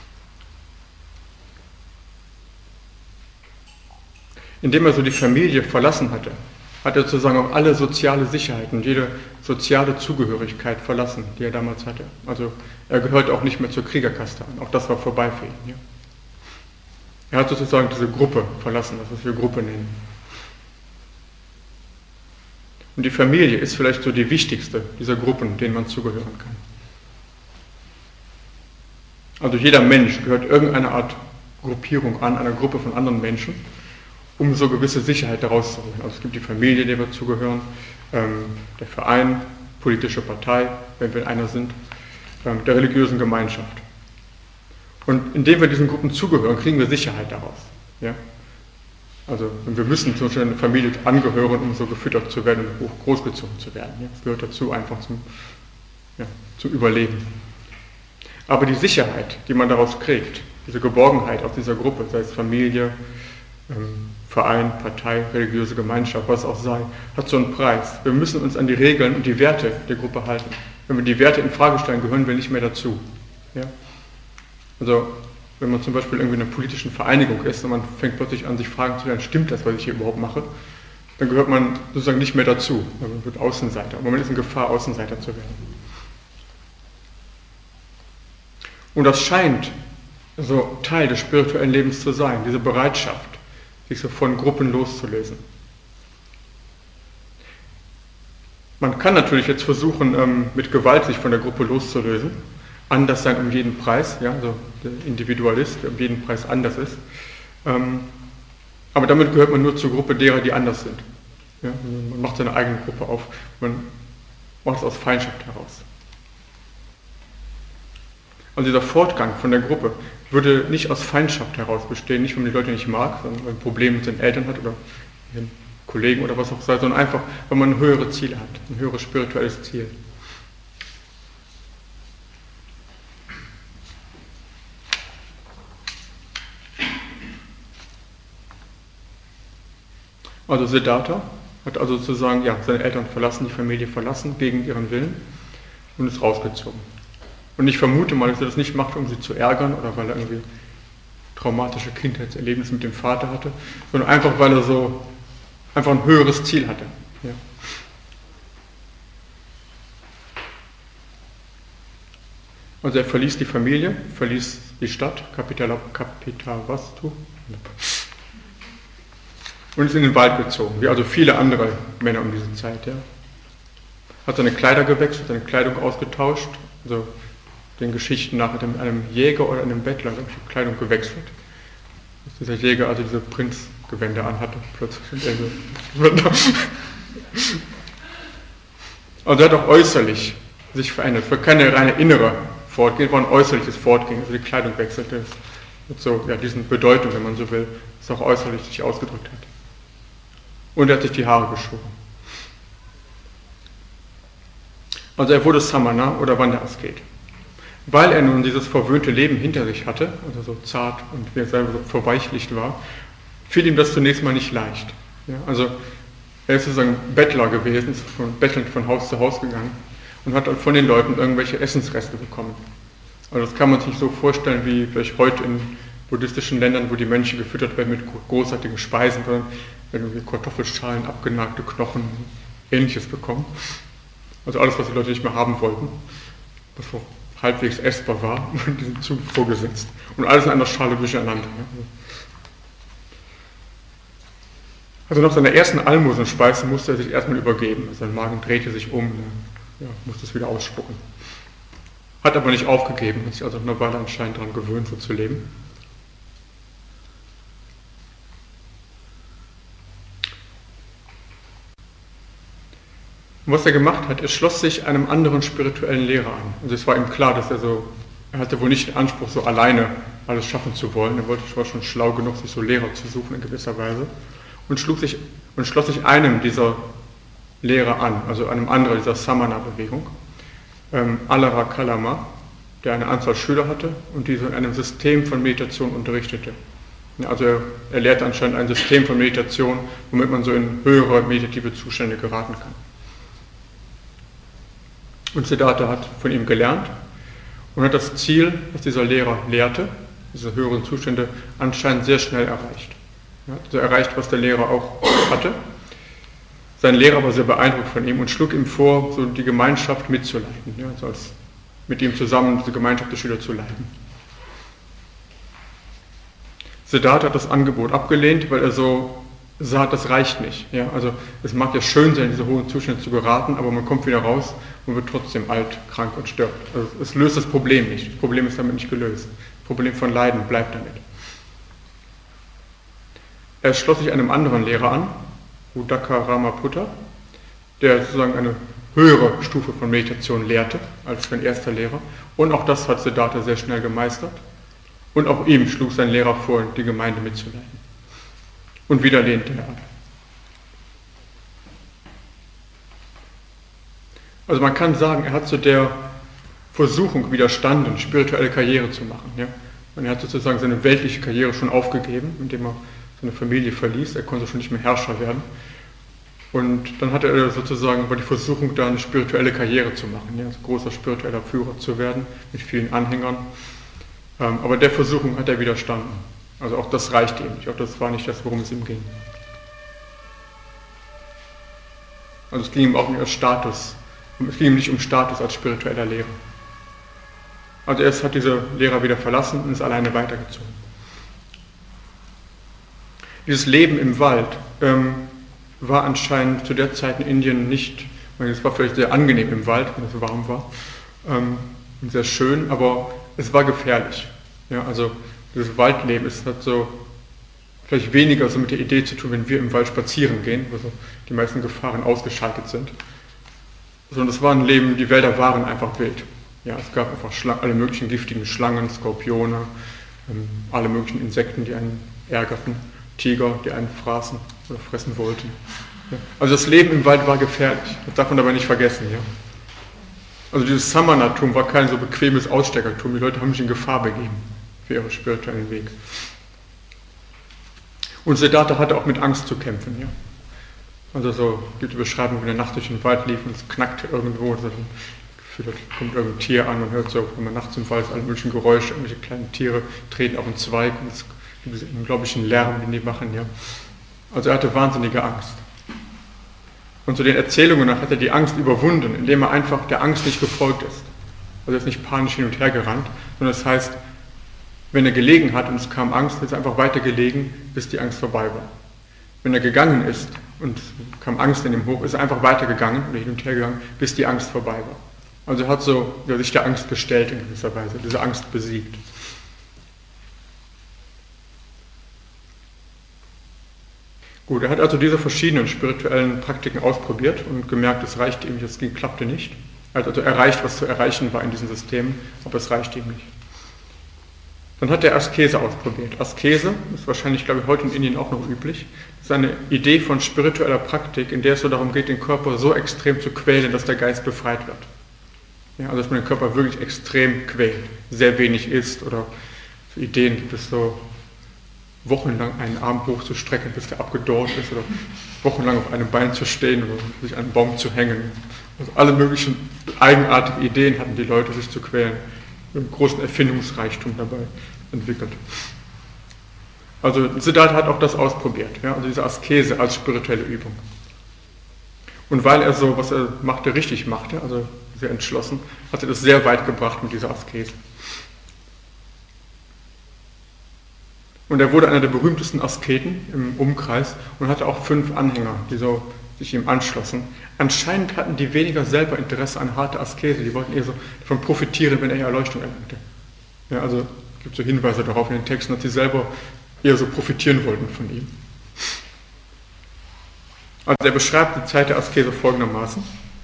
Speaker 1: Indem er so die Familie verlassen hatte, hat er sozusagen auch alle soziale Sicherheiten, jede soziale Zugehörigkeit verlassen, die er damals hatte. Also er gehört auch nicht mehr zur Kriegerkaste an, auch das war vorbei für ihn. Ja. Er hat sozusagen diese Gruppe verlassen, das was wir Gruppe nennen. Und die Familie ist vielleicht so die wichtigste dieser Gruppen, denen man zugehören kann. Also jeder Mensch gehört irgendeiner Art Gruppierung an, einer Gruppe von anderen Menschen, um so gewisse Sicherheit daraus zu holen. Also es gibt die Familie, der wir zugehören, der Verein, politische Partei, wenn wir einer sind, der religiösen Gemeinschaft. Und indem wir diesen Gruppen zugehören, kriegen wir Sicherheit daraus. Ja? Also wir müssen zum Beispiel einer Familie angehören, um so gefüttert zu werden und großgezogen zu werden. Ja? Das gehört dazu einfach zum Überleben. Aber die Sicherheit, die man daraus kriegt, diese Geborgenheit aus dieser Gruppe, sei es Familie, Verein, Partei, religiöse Gemeinschaft, was auch sei, hat so einen Preis. Wir müssen uns an die Regeln und die Werte der Gruppe halten. Wenn wir die Werte in Frage stellen, gehören wir nicht mehr dazu. Ja? Also wenn man zum Beispiel irgendwie in einer politischen Vereinigung ist und man fängt plötzlich an, sich Fragen zu stellen, stimmt das, was ich hier überhaupt mache, dann gehört man sozusagen nicht mehr dazu. Man wird Außenseiter. Aber man ist in Gefahr, Außenseiter zu werden. Und das scheint so Teil des spirituellen Lebens zu sein, diese Bereitschaft, sich so von Gruppen loszulösen. Man kann natürlich jetzt versuchen, mit Gewalt sich von der Gruppe loszulösen, anders sein um jeden Preis, ja, also der Individualist, der um jeden Preis anders ist. Aber damit gehört man nur zur Gruppe derer, die anders sind. Ja, man macht seine eigene Gruppe auf, man macht es aus Feindschaft heraus. Also dieser Fortgang von der Gruppe würde nicht aus Feindschaft heraus bestehen, nicht weil man die Leute nicht mag, sondern weil man Probleme mit seinen Eltern hat oder ihren Kollegen oder was auch sei, sondern einfach, weil man ein höheres Ziel hat, ein höheres spirituelles Ziel. Also Siddhartha hat also sozusagen seine Eltern verlassen, die Familie verlassen, gegen ihren Willen und ist rausgezogen. Und ich vermute mal, dass er das nicht macht, um sie zu ärgern oder weil er irgendwie traumatische Kindheitserlebnisse mit dem Vater hatte, sondern einfach, weil er so einfach ein höheres Ziel hatte. Ja. Also er verließ die Familie, verließ die Stadt, Kapitavastu, und ist in den Wald gezogen, wie also viele andere Männer um diese Zeit. Ja. Hat seine Kleider gewechselt, seine Kleidung ausgetauscht, also den Geschichten nach hat er mit einem Jäger oder einem Bettler die Kleidung gewechselt. Dass dieser Jäger also diese Prinzgewänder anhatte, plötzlich. Also er hat auch äußerlich sich verändert. Es war keine reine innere Fortgehen, es war ein äußerliches Fortgehen, also die Kleidung wechselte. Mit so diesen Bedeutung, wenn man so will, es auch äußerlich sich ausgedrückt hat. Und er hat sich die Haare geschoren. Also er wurde Samana oder Wanderasket. Weil er nun dieses verwöhnte Leben hinter sich hatte, also so zart und wie er selber so verweichlicht war, fiel ihm das zunächst mal nicht leicht. Ja, also er ist sozusagen Bettler gewesen, ist bettelnd von Haus zu Haus gegangen und hat dann von den Leuten irgendwelche Essensreste bekommen. Also das kann man sich so vorstellen wie vielleicht heute in buddhistischen Ländern, wo die Mönche gefüttert werden mit großartigen Speisen, sondern irgendwie Kartoffelschalen, abgenagte Knochen, Ähnliches bekommen. Also alles, was die Leute nicht mehr haben wollten, was halbwegs essbar war, in diesem Zug vorgesetzt. Und alles in einer Schale durcheinander. Also nach seiner ersten Almosenspeise musste er sich erstmal übergeben. Sein Magen drehte sich um, musste es wieder ausspucken. hat aber nicht aufgegeben, hat sich also eine Weile anscheinend daran gewöhnt, so zu leben. Und was er gemacht hat, er schloss sich einem anderen spirituellen Lehrer an. Also es war ihm klar, dass er hatte wohl nicht den Anspruch, so alleine alles schaffen zu wollen. Er war schon schlau genug, sich so Lehrer zu suchen in gewisser Weise. Und schloss sich einem dieser Lehrer an, also einem anderen dieser Samana-Bewegung, Alara Kalama, der eine Anzahl Schüler hatte und die so in einem System von Meditation unterrichtete. Also er lehrte anscheinend ein System von Meditation, womit man so in höhere meditative Zustände geraten kann. Und Siddhartha hat von ihm gelernt und hat das Ziel, was dieser Lehrer lehrte, diese höheren Zustände, anscheinend sehr schnell erreicht. Er hat also erreicht, was der Lehrer auch hatte. Sein Lehrer war sehr beeindruckt von ihm und schlug ihm vor, so die Gemeinschaft mitzuleiten, also mit ihm zusammen diese Gemeinschaft der Schüler zu leiten. Siddhartha hat das Angebot abgelehnt, weil er so sah, das reicht nicht. Ja, also es mag ja schön sein, in diese hohen Zustände zu geraten, aber man kommt wieder raus und wird trotzdem alt, krank und stirbt. Also es löst das Problem nicht. Das Problem ist damit nicht gelöst. Das Problem von Leiden bleibt damit. Er schloss sich einem anderen Lehrer an, Udaka Ramaputta, der sozusagen eine höhere Stufe von Meditation lehrte als sein erster Lehrer. Und auch das hat Siddhartha sehr schnell gemeistert. Und auch ihm schlug sein Lehrer vor, die Gemeinde mitzuleiten. Und wieder lehnte er ab. Also man kann sagen, er hat zu der Versuchung widerstanden, spirituelle Karriere zu machen. Ja? Und er hat sozusagen seine weltliche Karriere schon aufgegeben, indem er seine Familie verließ. Er konnte schon nicht mehr Herrscher werden. Und dann hatte er sozusagen aber die Versuchung, da eine spirituelle Karriere zu machen, ja? Also großer spiritueller Führer zu werden, mit vielen Anhängern. Aber der Versuchung hat er widerstanden. Also auch das reichte ihm nicht, auch das war nicht das, worum es ihm ging. Also es ging ihm auch nicht um Status, es ging ihm nicht um Status als spiritueller Lehrer. Also er hat diese Lehrer wieder verlassen und ist alleine weitergezogen. Dieses Leben im Wald war anscheinend zu der Zeit in Indien nicht, es war vielleicht sehr angenehm im Wald, wenn es so warm war, und sehr schön, aber es war gefährlich. Ja, also dieses Waldleben hat so vielleicht weniger so mit der Idee zu tun, wenn wir im Wald spazieren gehen, wo so die meisten Gefahren ausgeschaltet sind. Sondern es war ein Leben, die Wälder waren einfach wild. Ja, es gab einfach alle möglichen giftigen Schlangen, Skorpione, alle möglichen Insekten, die einen ärgerten, Tiger, die einen fraßen oder fressen wollten. Ja. Also das Leben im Wald war gefährlich, das darf man aber nicht vergessen. Ja. Also dieses Samanatum war kein so bequemes Aussteckertum, die Leute haben sich in Gefahr begeben für ihren spirituellen Weg. Und Siddhartha hatte auch mit Angst zu kämpfen. Ja. Also so gibt die Beschreibung, wenn er nachts durch den Wald lief und es knackte irgendwo, so ein Gefühl, da kommt irgendein Tier an und hört so, wenn man nachts im Wald alle möglichen Geräusche, irgendwelche kleinen Tiere treten auf einen Zweig und es gibt diesen unglaublichen Lärm, den die machen. Ja. Also er hatte wahnsinnige Angst. Und zu den Erzählungen nach hat er die Angst überwunden, indem er einfach der Angst nicht gefolgt ist. Also er ist nicht panisch hin und her gerannt, sondern das heißt, wenn er gelegen hat und es kam Angst, ist er einfach weiter gelegen, bis die Angst vorbei war. Wenn er gegangen ist und kam Angst in ihm hoch, ist er einfach weitergegangen oder hin und her gegangen, bis die Angst vorbei war. Also er hat sich der Angst gestellt in gewisser Weise, diese Angst besiegt. Gut, er hat also diese verschiedenen spirituellen Praktiken ausprobiert und gemerkt, es reichte ihm, das klappte nicht. Er hat also erreicht, was zu erreichen war in diesen Systemen, aber es reichte ihm nicht. Dann hat er Askese ausprobiert. Askese ist wahrscheinlich, glaube ich, heute in Indien auch noch üblich. Das ist eine Idee von spiritueller Praktik, in der es so darum geht, den Körper so extrem zu quälen, dass der Geist befreit wird. Ja, also dass man den Körper wirklich extrem quält, sehr wenig isst oder so Ideen gibt es so, wochenlang einen Arm hochzustrecken, bis der abgedorrt ist oder wochenlang auf einem Bein zu stehen oder sich an einen Baum zu hängen. Also alle möglichen eigenartigen Ideen hatten die Leute, sich zu quälen. Einen großen Erfindungsreichtum dabei entwickelt. Also Siddhartha hat auch das ausprobiert, ja, also diese Askese als spirituelle Übung. Und weil er so, was er machte, richtig machte, also sehr entschlossen, hat er das sehr weit gebracht mit dieser Askese. Und er wurde einer der berühmtesten Asketen im Umkreis und hatte auch 5 Anhänger, die so sich ihm anschlossen. Anscheinend hatten die weniger selber Interesse an harter Askese, die wollten eher so davon profitieren, wenn er Erleuchtung erlangte. Ja, also es gibt so Hinweise darauf in den Texten, dass sie selber eher so profitieren wollten von ihm. Also er beschreibt die Zeit der Askese folgendermaßen.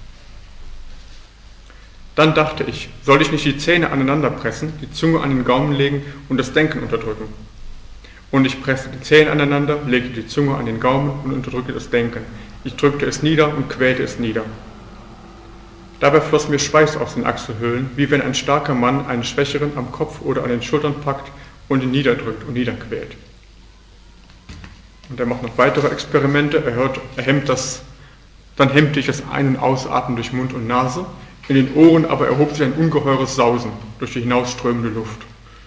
Speaker 1: Dann dachte ich, soll ich nicht die Zähne aneinander pressen, die Zunge an den Gaumen legen und das Denken unterdrücken? Und ich presste die Zähne aneinander, legte die Zunge an den Gaumen und unterdrückte das Denken. Ich drückte es nieder und quälte es nieder. Dabei floss mir Schweiß aus den Achselhöhlen, wie wenn ein starker Mann einen Schwächeren am Kopf oder an den Schultern packt und ihn niederdrückt und niederquält. Und er macht noch weitere Experimente, dann hemmte ich das Ein- und Ausatmen durch Mund und Nase, in den Ohren aber erhob sich ein ungeheures Sausen durch die hinausströmende Luft.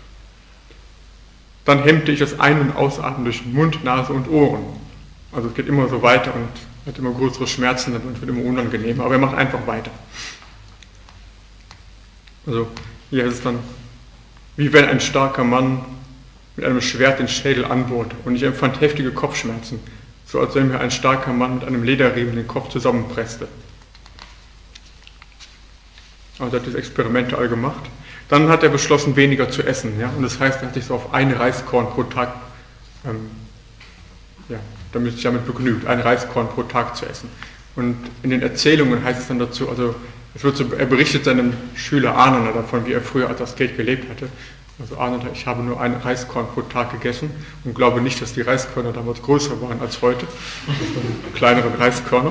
Speaker 1: Dann hemmte ich das Ein- und Ausatmen durch Mund, Nase und Ohren. Also es geht immer so weiter und hat immer größere Schmerzen und wird immer unangenehmer, aber er macht einfach weiter. Also hier ist es dann, wie wenn ein starker Mann mit einem Schwert den Schädel anbohrte und ich empfand heftige Kopfschmerzen, so als wenn mir ein starker Mann mit einem Lederriemen den Kopf zusammenpresste. Also er hat diese Experimente alle gemacht. Dann hat er beschlossen, weniger zu essen. Ja? Und das heißt, er hat sich so auf ein Reiskorn pro Tag, sich damit begnügt, ein Reiskorn pro Tag zu essen. Und in den Erzählungen heißt es dann dazu, also er berichtet seinem Schüler Ananda davon, wie er früher als Asket gelebt hatte. Also Ananda, ich habe nur ein Reiskorn pro Tag gegessen und glaube nicht, dass die Reiskörner damals größer waren als heute. Also kleinere Reiskörner.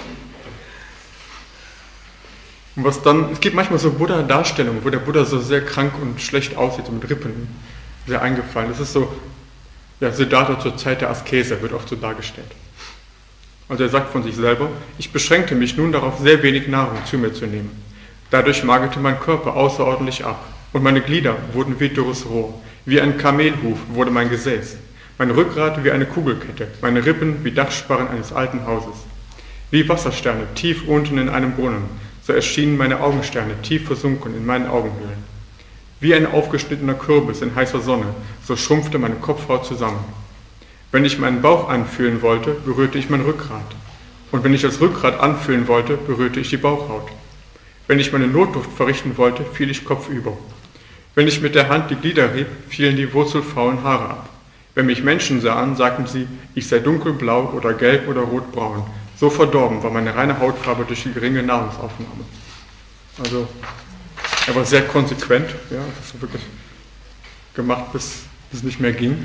Speaker 1: Und es gibt manchmal so Buddha-Darstellungen, wo der Buddha so sehr krank und schlecht aussieht, so mit Rippen, sehr eingefallen. Das ist so, Siddhartha zur Zeit der Askese wird oft so dargestellt. Also er sagt von sich selber, ich beschränkte mich nun darauf, sehr wenig Nahrung zu mir zu nehmen. Dadurch magerte mein Körper außerordentlich ab und meine Glieder wurden wie dürres Rohr. Wie ein Kamelhuf wurde mein Gesäß, mein Rückgrat wie eine Kugelkette, meine Rippen wie Dachsparren eines alten Hauses. Wie Wassersterne tief unten in einem Brunnen, so erschienen meine Augensterne tief versunken in meinen Augenhöhlen. Wie ein aufgeschnittener Kürbis in heißer Sonne, so schrumpfte meine Kopfhaut zusammen. Wenn ich meinen Bauch anfühlen wollte, berührte ich mein Rückgrat. Und wenn ich das Rückgrat anfühlen wollte, berührte ich die Bauchhaut. Wenn ich meine Notdurft verrichten wollte, fiel ich kopfüber. Wenn ich mit der Hand die Glieder rieb, fielen die wurzelfaulen Haare ab. Wenn mich Menschen sahen, sagten sie, ich sei dunkelblau oder gelb oder rotbraun. So verdorben war meine reine Hautfarbe durch die geringe Nahrungsaufnahme. Also er war sehr konsequent, ja, das hat wirklich gemacht, bis es nicht mehr ging.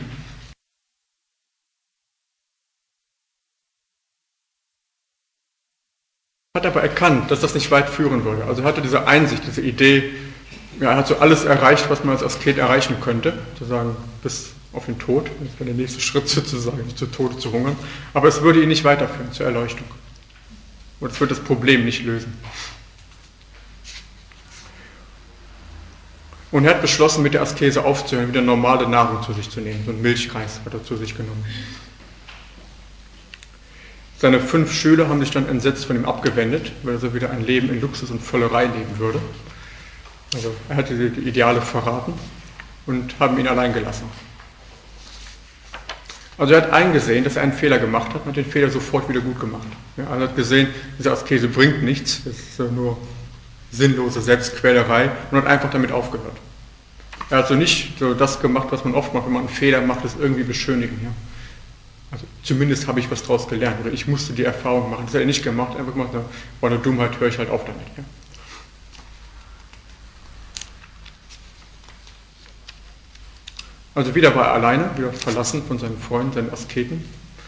Speaker 1: Hat aber erkannt, dass das nicht weit führen würde. Also er hatte diese Einsicht, diese Idee, er hat so alles erreicht, was man als Asket erreichen könnte, sozusagen bis auf den Tod. Das wäre der nächste Schritt sozusagen, nicht zu Tode zu hungern. Aber es würde ihn nicht weiterführen zur Erleuchtung. Und es wird das Problem nicht lösen. Und er hat beschlossen, mit der Askese aufzuhören, wieder normale Nahrung zu sich zu nehmen. So einen Milchreis hat er zu sich genommen. Seine 5 Schüler haben sich dann entsetzt von ihm abgewendet, weil er so wieder ein Leben in Luxus und Völlerei leben würde. Also er hatte die Ideale verraten und haben ihn allein gelassen. Also er hat eingesehen, dass er einen Fehler gemacht hat und hat den Fehler sofort wieder gut gemacht. Ja, er hat gesehen, diese Askese bringt nichts, das ist nur sinnlose Selbstquälerei und hat einfach damit aufgehört. Er hat so nicht so das gemacht, was man oft macht, wenn man einen Fehler macht, das irgendwie beschönigen. Ja. Also zumindest habe ich was daraus gelernt oder ich musste die Erfahrung machen. Das hat er nicht gemacht, einfach gemacht, war eine Dummheit, höre ich halt auf damit. Ja. Also wieder war er alleine, wieder verlassen von seinen Freunden, seinen Asketen.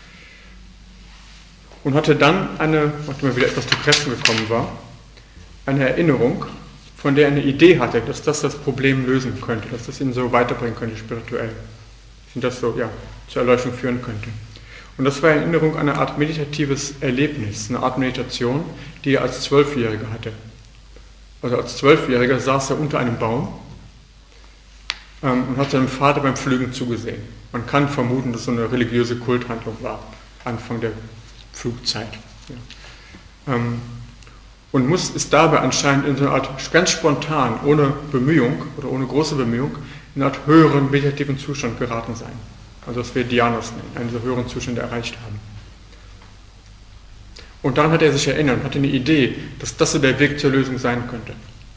Speaker 1: Und hatte dann nachdem er wieder etwas zu Kräften gekommen war, eine Erinnerung, von der er eine Idee hatte, dass das Problem lösen könnte, dass das ihn so weiterbringen könnte spirituell. Und das so, zur Erleuchtung führen könnte. Und das war eine Erinnerung an eine Art meditatives Erlebnis, eine Art Meditation, die er als 12-Jähriger hatte. Also als 12-Jähriger saß er unter einem Baum und hat seinem Vater beim Pflügen zugesehen. Man kann vermuten, dass es so eine religiöse Kulthandlung war, Anfang der Pflugzeit. Ja. Und ist dabei anscheinend in so eine Art ganz spontan, ohne Bemühung oder ohne große Bemühung, in eine Art höheren meditativen Zustand geraten sein. Also was wir Dhyanas nennen, einen dieser höheren Zustände erreicht haben. Und daran hat er sich erinnert und hatte eine Idee, dass das so der Weg zur Lösung sein könnte.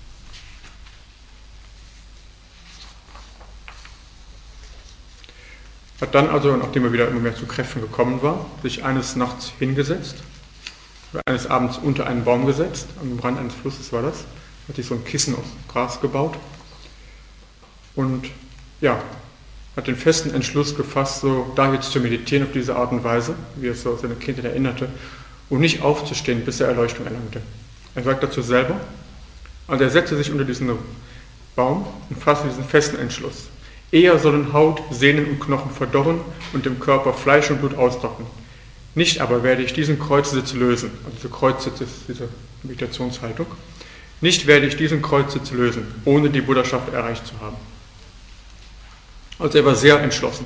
Speaker 1: Hat dann also, nachdem er wieder immer mehr zu Kräften gekommen war, sich eines Nachts hingesetzt, oder eines Abends unter einen Baum gesetzt, am Rand eines Flusses war das, hat sich so ein Kissen aus Gras gebaut und ja, hat den festen Entschluss gefasst, so da jetzt zu meditieren auf diese Art und Weise, wie er es so aus seiner Kindheit erinnerte, und nicht aufzustehen, bis er Erleuchtung erlangte. Er sagt dazu selber, also er setzte sich unter diesen Baum und fasste diesen festen Entschluss. Eher sollen Haut, Sehnen und Knochen verdorren und dem Körper Fleisch und Blut austrocknen. Nicht aber werde ich diesen Kreuzzsitz lösen, also dieser Kreuzzsitz ist diese Meditationshaltung, nicht werde ich diesen Kreuzzsitz lösen, ohne die Buddhaschaft erreicht zu haben. Also er war sehr entschlossen.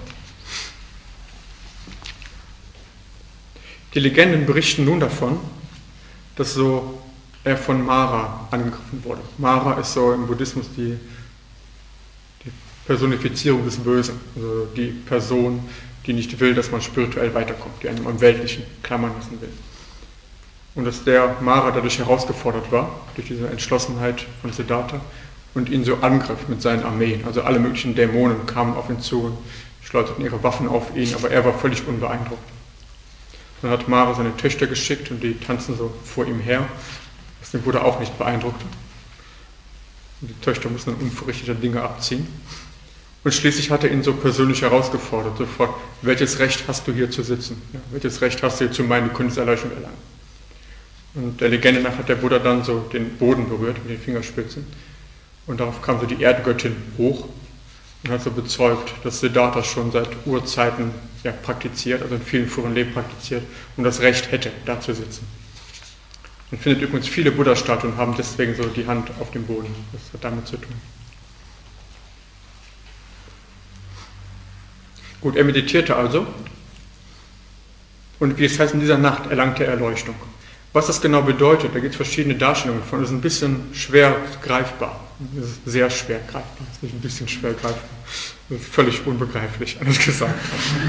Speaker 1: Die Legenden berichten nun davon, dass so er von Mara angegriffen wurde. Mara ist so im Buddhismus die Personifizierung des Bösen, also die Person, die nicht will, dass man spirituell weiterkommt, die einem am Weltlichen klammern lassen will. Und dass der Mara dadurch herausgefordert war, durch diese Entschlossenheit von Siddhartha, und ihn so angriff mit seinen Armeen. Also alle möglichen Dämonen kamen auf ihn zu und schleuderten ihre Waffen auf ihn, aber er war völlig unbeeindruckt. Dann hat Mara seine Töchter geschickt und die tanzen so vor ihm her, was den Buddha auch nicht beeindruckte. Und die Töchter mussten dann unverrichtete Dinge abziehen. Und schließlich hat er ihn so persönlich herausgefordert, sofort, welches Recht hast du hier zu sitzen? Ja, welches Recht hast du hier zu meinen, du könntest Erleuchtung erlangen? Und der Legende nach hat der Buddha dann so den Boden berührt mit den Fingerspitzen. Und darauf kam so die Erdgöttin hoch und hat so bezeugt, dass Siddhartha schon seit Urzeiten praktiziert, also in vielen früheren Leben praktiziert und das Recht hätte, da zu sitzen. Man findet übrigens viele Buddha-Statuen und haben deswegen so die Hand auf dem Boden. Das hat damit zu tun. Gut, er meditierte also und wie es heißt, in dieser Nacht erlangte er Erleuchtung. Was das genau bedeutet, da gibt es verschiedene Darstellungen von, das ist ein bisschen schwer greifbar. Das ist sehr schwer greifbar, das ist nicht ein bisschen schwer greifbar. Das ist völlig unbegreiflich, anders gesagt.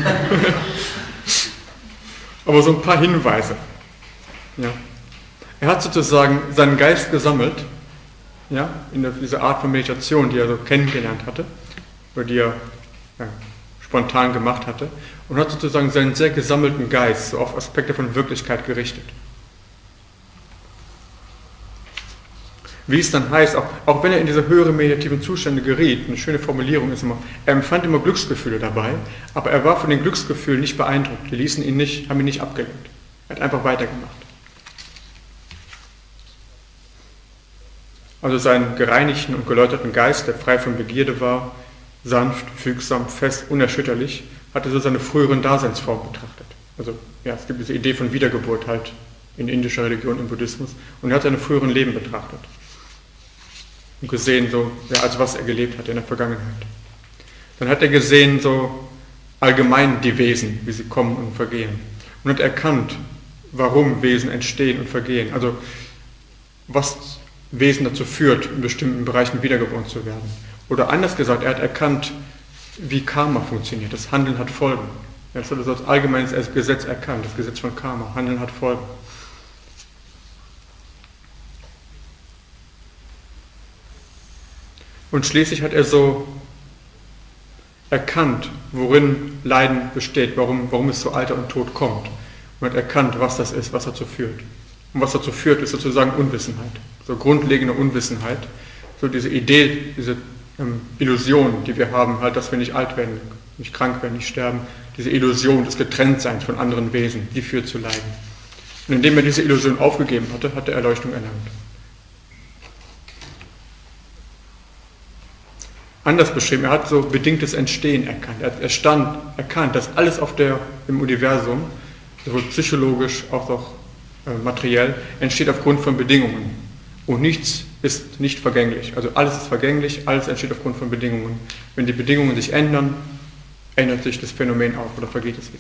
Speaker 1: Aber so ein paar Hinweise. Ja. Er hat sozusagen seinen Geist gesammelt, ja, in dieser Art von Meditation, die er so kennengelernt hatte, oder die er spontan gemacht hatte, und hat sozusagen seinen sehr gesammelten Geist so auf Aspekte von Wirklichkeit gerichtet. Wie es dann heißt, auch wenn er in diese höheren meditativen Zustände geriet, eine schöne Formulierung ist immer, er empfand immer Glücksgefühle dabei, aber er war von den Glücksgefühlen nicht beeindruckt. Die haben ihn nicht abgelenkt. Er hat einfach weitergemacht. Also seinen gereinigten und geläuterten Geist, der frei von Begierde war, sanft, fügsam, fest, unerschütterlich, hatte so seine früheren Daseinsformen betrachtet. Also ja, es gibt diese Idee von Wiedergeburt halt in indischer Religion, im Buddhismus, und er hat seine früheren Leben betrachtet. Und gesehen, so, ja, als was er gelebt hat in der Vergangenheit. Dann hat er gesehen, so allgemein die Wesen, wie sie kommen und vergehen. Und hat erkannt, warum Wesen entstehen und vergehen. Also, was Wesen dazu führt, in bestimmten Bereichen wiedergeboren zu werden. Oder anders gesagt, er hat erkannt, wie Karma funktioniert. Das Handeln hat Folgen. Er hat das als allgemeines Gesetz erkannt, das Gesetz von Karma. Handeln hat Folgen. Und schließlich hat er so erkannt, worin Leiden besteht, warum es zu Alter und Tod kommt. Und hat erkannt, was das ist, was dazu führt. Und was dazu führt, ist sozusagen Unwissenheit. So grundlegende Unwissenheit. So diese Idee, diese Illusion, die wir haben, halt, dass wir nicht alt werden, nicht krank werden, nicht sterben. Diese Illusion des Getrenntseins von anderen Wesen, die führt zu Leiden. Und indem er diese Illusion aufgegeben hatte, hat er Erleuchtung erlangt. Anders beschrieben, er hat so bedingtes Entstehen erkannt. Er hat erkannt, dass alles im Universum, sowohl psychologisch als auch materiell, entsteht aufgrund von Bedingungen. Und nichts ist nicht vergänglich. Also alles ist vergänglich, alles entsteht aufgrund von Bedingungen. Wenn die Bedingungen sich ändern, ändert sich das Phänomen auch oder vergeht es wieder.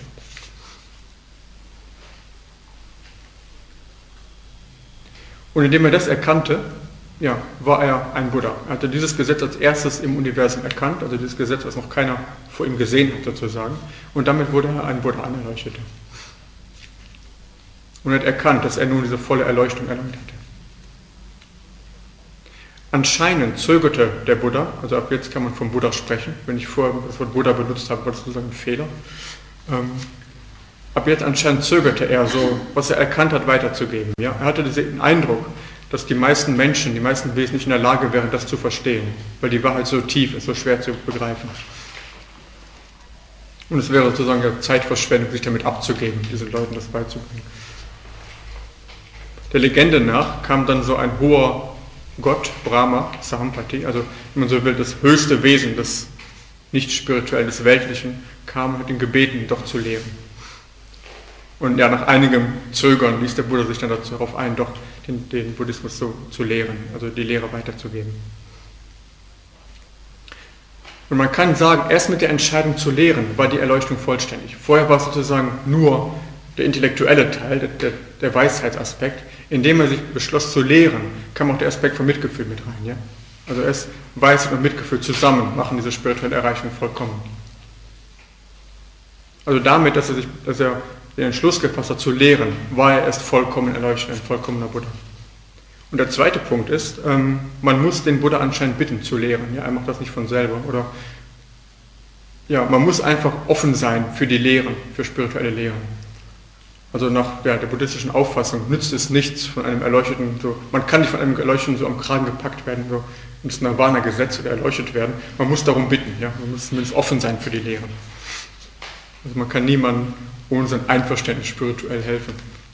Speaker 1: Und indem er das erkannte, ja, war er ein Buddha. Er hatte dieses Gesetz als erstes im Universum erkannt, also dieses Gesetz, was noch keiner vor ihm gesehen hat sozusagen, und damit wurde er ein Buddha, ein Erleuchteter. und hat erkannt, dass er nun diese volle Erleuchtung erlangt hatte. Anscheinend zögerte der Buddha, also ab jetzt kann man vom Buddha sprechen, wenn ich vorher das Wort Buddha benutzt habe, war das sozusagen ein Fehler. Ab jetzt anscheinend zögerte er so, was er erkannt hat, weiterzugeben. Ja? Er hatte den Eindruck, dass die meisten Menschen, die meisten Wesen nicht in der Lage wären, das zu verstehen, weil die Wahrheit so tief ist, so schwer zu begreifen. Und es wäre sozusagen ja Zeitverschwendung, sich damit abzugeben, diesen Leuten das beizubringen. Der Legende nach kam dann so ein hoher Gott, Brahma, Sahampati, also wenn man so will, das höchste Wesen des nicht-spirituellen, des Weltlichen, kam und hat ihn gebeten, doch zu lehren. Und ja, nach einigem Zögern ließ der Buddha sich dann darauf ein, doch den Buddhismus so zu lehren, also die Lehre weiterzugeben. Und man kann sagen, erst mit der Entscheidung zu lehren, war die Erleuchtung vollständig. Vorher war es sozusagen nur der intellektuelle Teil, der Weisheitsaspekt. Indem er sich beschloss zu lehren, kam auch der Aspekt von Mitgefühl mit rein. Ja? Also erst Weisheit und Mitgefühl zusammen machen diese spirituelle Erreichung vollkommen. Also damit, dass er den Entschluss gefasst hat zu lehren, war er erst vollkommen erleuchtet, ein vollkommener Buddha. Und der zweite Punkt ist, man muss den Buddha anscheinend bitten zu lehren. Ja? Er macht das nicht von selber. Oder ja, man muss einfach offen sein für die Lehren, für spirituelle Lehren. Also nach der buddhistischen Auffassung nützt es nichts von einem Erleuchteten, so, man kann nicht von einem Erleuchteten so am Kragen gepackt werden, so ins Nirvana-Gesetz oder erleuchtet werden. Man muss darum bitten, ja? Man muss zumindest offen sein für die Lehren. Also man kann niemandem ohne sein Einverständnis spirituell helfen.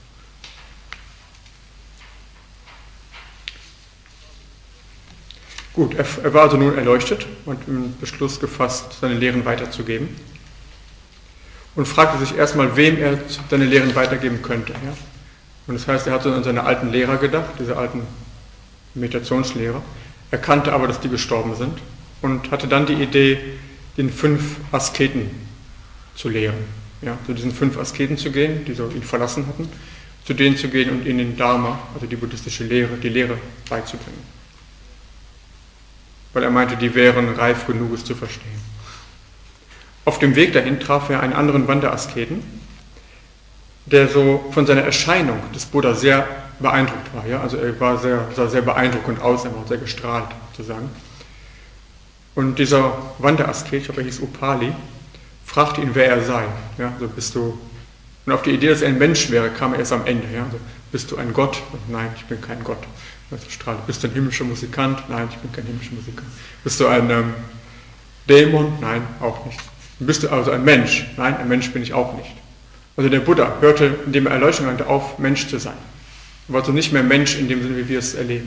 Speaker 1: Gut, er war also nun erleuchtet und hat den Beschluss gefasst, seine Lehren weiterzugeben. Und fragte sich erstmal, wem er seine Lehren weitergeben könnte. Ja? Und das heißt, er hat so an seine alten Lehrer gedacht, diese alten Meditationslehrer. Er kannte aber, dass die gestorben sind und hatte dann die Idee, den 5 Asketen zu lehren. Ja? Zu diesen 5 Asketen zu gehen, die so ihn verlassen hatten, zu denen zu gehen und ihnen den Dharma, also die buddhistische Lehre, die Lehre beizubringen. Weil er meinte, die wären reif genug, es zu verstehen. Auf dem Weg dahin traf er einen anderen Wanderasketen, der so von seiner Erscheinung des Buddha sehr beeindruckt war. Ja? Also er sah sehr beeindruckend aus, er war sehr gestrahlt, sozusagen. Und dieser Wanderasket, ich glaube, er hieß Upali, fragte ihn, wer er sei. Ja? Also bist du, und auf die Idee, dass er ein Mensch wäre, kam er erst am Ende. Ja? Also, bist du ein Gott? Und nein, ich bin kein Gott. Also strahlt. Bist du ein himmlischer Musikant? Nein, ich bin kein himmlischer Musikant. Bist du ein Dämon? Nein, auch nicht. Bist du also ein Mensch? Nein, ein Mensch bin ich auch nicht. Also der Buddha hörte, indem er Erleuchtung erlangte, auf, Mensch zu sein. Er war also nicht mehr Mensch in dem Sinne, wie wir es erleben.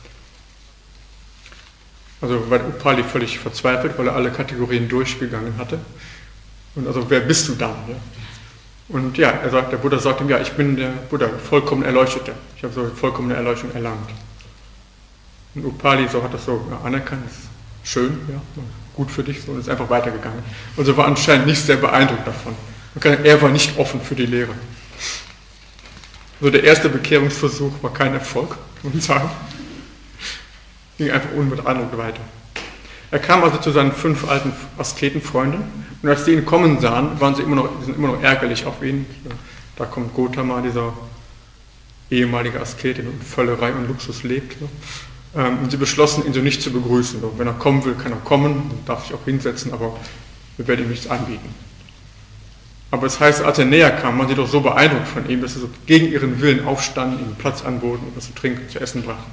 Speaker 1: Also war Upali völlig verzweifelt, weil er alle Kategorien durchgegangen hatte. Und also, wer bist du dann? Ja? Und ja, der Buddha sagt ihm, ja, ich bin der Buddha, vollkommen Erleuchteter. Ich habe so vollkommene Erleuchtung erlangt. Und Upali so hat das so anerkannt, das ist schön, ja, gut für dich, so, und ist einfach weitergegangen. Und so war anscheinend nicht sehr beeindruckt davon. Er war nicht offen für die Lehre. Also der erste Bekehrungsversuch war kein Erfolg, muss man sagen. Ging einfach unbeeindruckt weiter. Er kam also zu seinen 5 alten Asketenfreunden und als die ihn kommen sahen, sind immer noch ärgerlich auf ihn. Da kommt Gotama, dieser ehemalige Asket, der in Völlerei und Luxus lebt. Und sie beschlossen, ihn so nicht zu begrüßen. Wenn er kommen will, kann er kommen, darf sich auch hinsetzen, aber wir werden ihm nichts anbieten. Aber es heißt, als er näher kam, waren sie doch so beeindruckt von ihm, dass sie so gegen ihren Willen aufstanden, ihm Platz anboten und was zu trinken, zu essen brachten.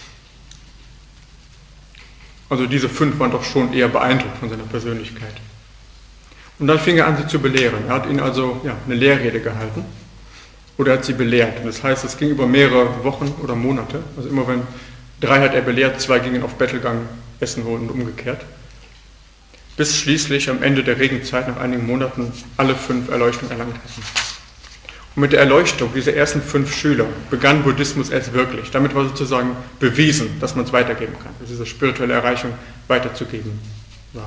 Speaker 1: Also diese 5 waren doch schon eher beeindruckt von seiner Persönlichkeit. Und dann fing er an, sie zu belehren. Er hat ihnen also eine Lehrrede gehalten oder er hat sie belehrt. Und das heißt, es ging über mehrere Wochen oder Monate. Also immer wenn 3 hat er belehrt, 2 gingen auf Bettelgang Essen holen und umgekehrt. Bis schließlich am Ende der Regenzeit, nach einigen Monaten, alle 5 Erleuchtung erlangt hatten. Und mit der Erleuchtung dieser ersten 5 Schüler begann Buddhismus erst wirklich. Damit war sozusagen bewiesen, dass man es weitergeben kann, dass diese spirituelle Erreichung weiterzugeben war.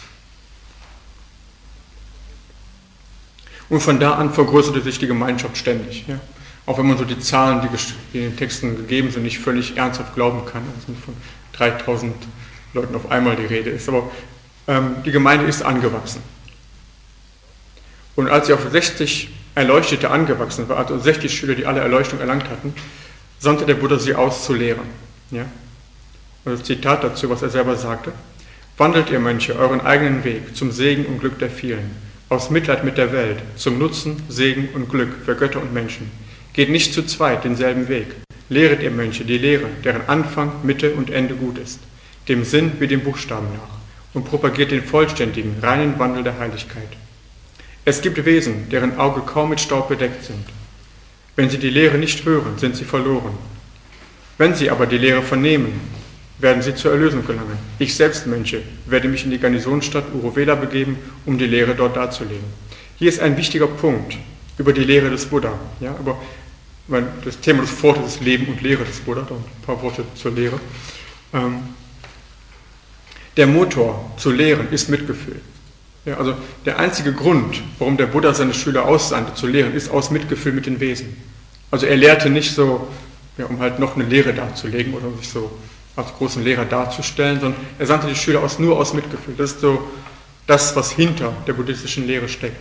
Speaker 1: Und von da an vergrößerte sich die Gemeinschaft ständig. Ja? Auch wenn man so die Zahlen, die in den Texten gegeben sind, nicht völlig ernsthaft glauben kann, dass nicht von 3000 Leuten auf einmal die Rede ist. Aber die Gemeinde ist angewachsen. Und als sie auf 60 Erleuchtete angewachsen war, also 60 Schüler, die alle Erleuchtung erlangt hatten, sandte der Buddha sie aus zu lehren. Ja? Also das Zitat dazu, was er selber sagte: Wandelt ihr Mönche euren eigenen Weg zum Segen und Glück der vielen, aus Mitleid mit der Welt, zum Nutzen, Segen und Glück für Götter und Menschen. Geht nicht zu zweit denselben Weg. Lehret ihr Mönche die Lehre, deren Anfang, Mitte und Ende gut ist, dem Sinn wie dem Buchstaben nach, und propagiert den vollständigen, reinen Wandel der Heiligkeit. Es gibt Wesen, deren Auge kaum mit Staub bedeckt sind. Wenn sie die Lehre nicht hören, sind sie verloren. Wenn sie aber die Lehre vernehmen, werden sie zur Erlösung gelangen. Ich selbst, Mönche, werde mich in die Garnisonsstadt Uruvela begeben, um die Lehre dort darzulegen. Hier ist ein wichtiger Punkt über die Lehre des Buddha. Ja, aber das Thema des Vortrags ist Leben und Lehre des Buddha, ein paar Worte zur Lehre. Der Motor zu lehren ist Mitgefühl. Ja, also der einzige Grund, warum der Buddha seine Schüler aussandte zu lehren, ist aus Mitgefühl mit den Wesen. Also er lehrte nicht so, ja, um halt noch eine Lehre darzulegen oder sich so als großen Lehrer darzustellen, sondern er sandte die Schüler nur aus Mitgefühl. Das ist so das, was hinter der buddhistischen Lehre steckt.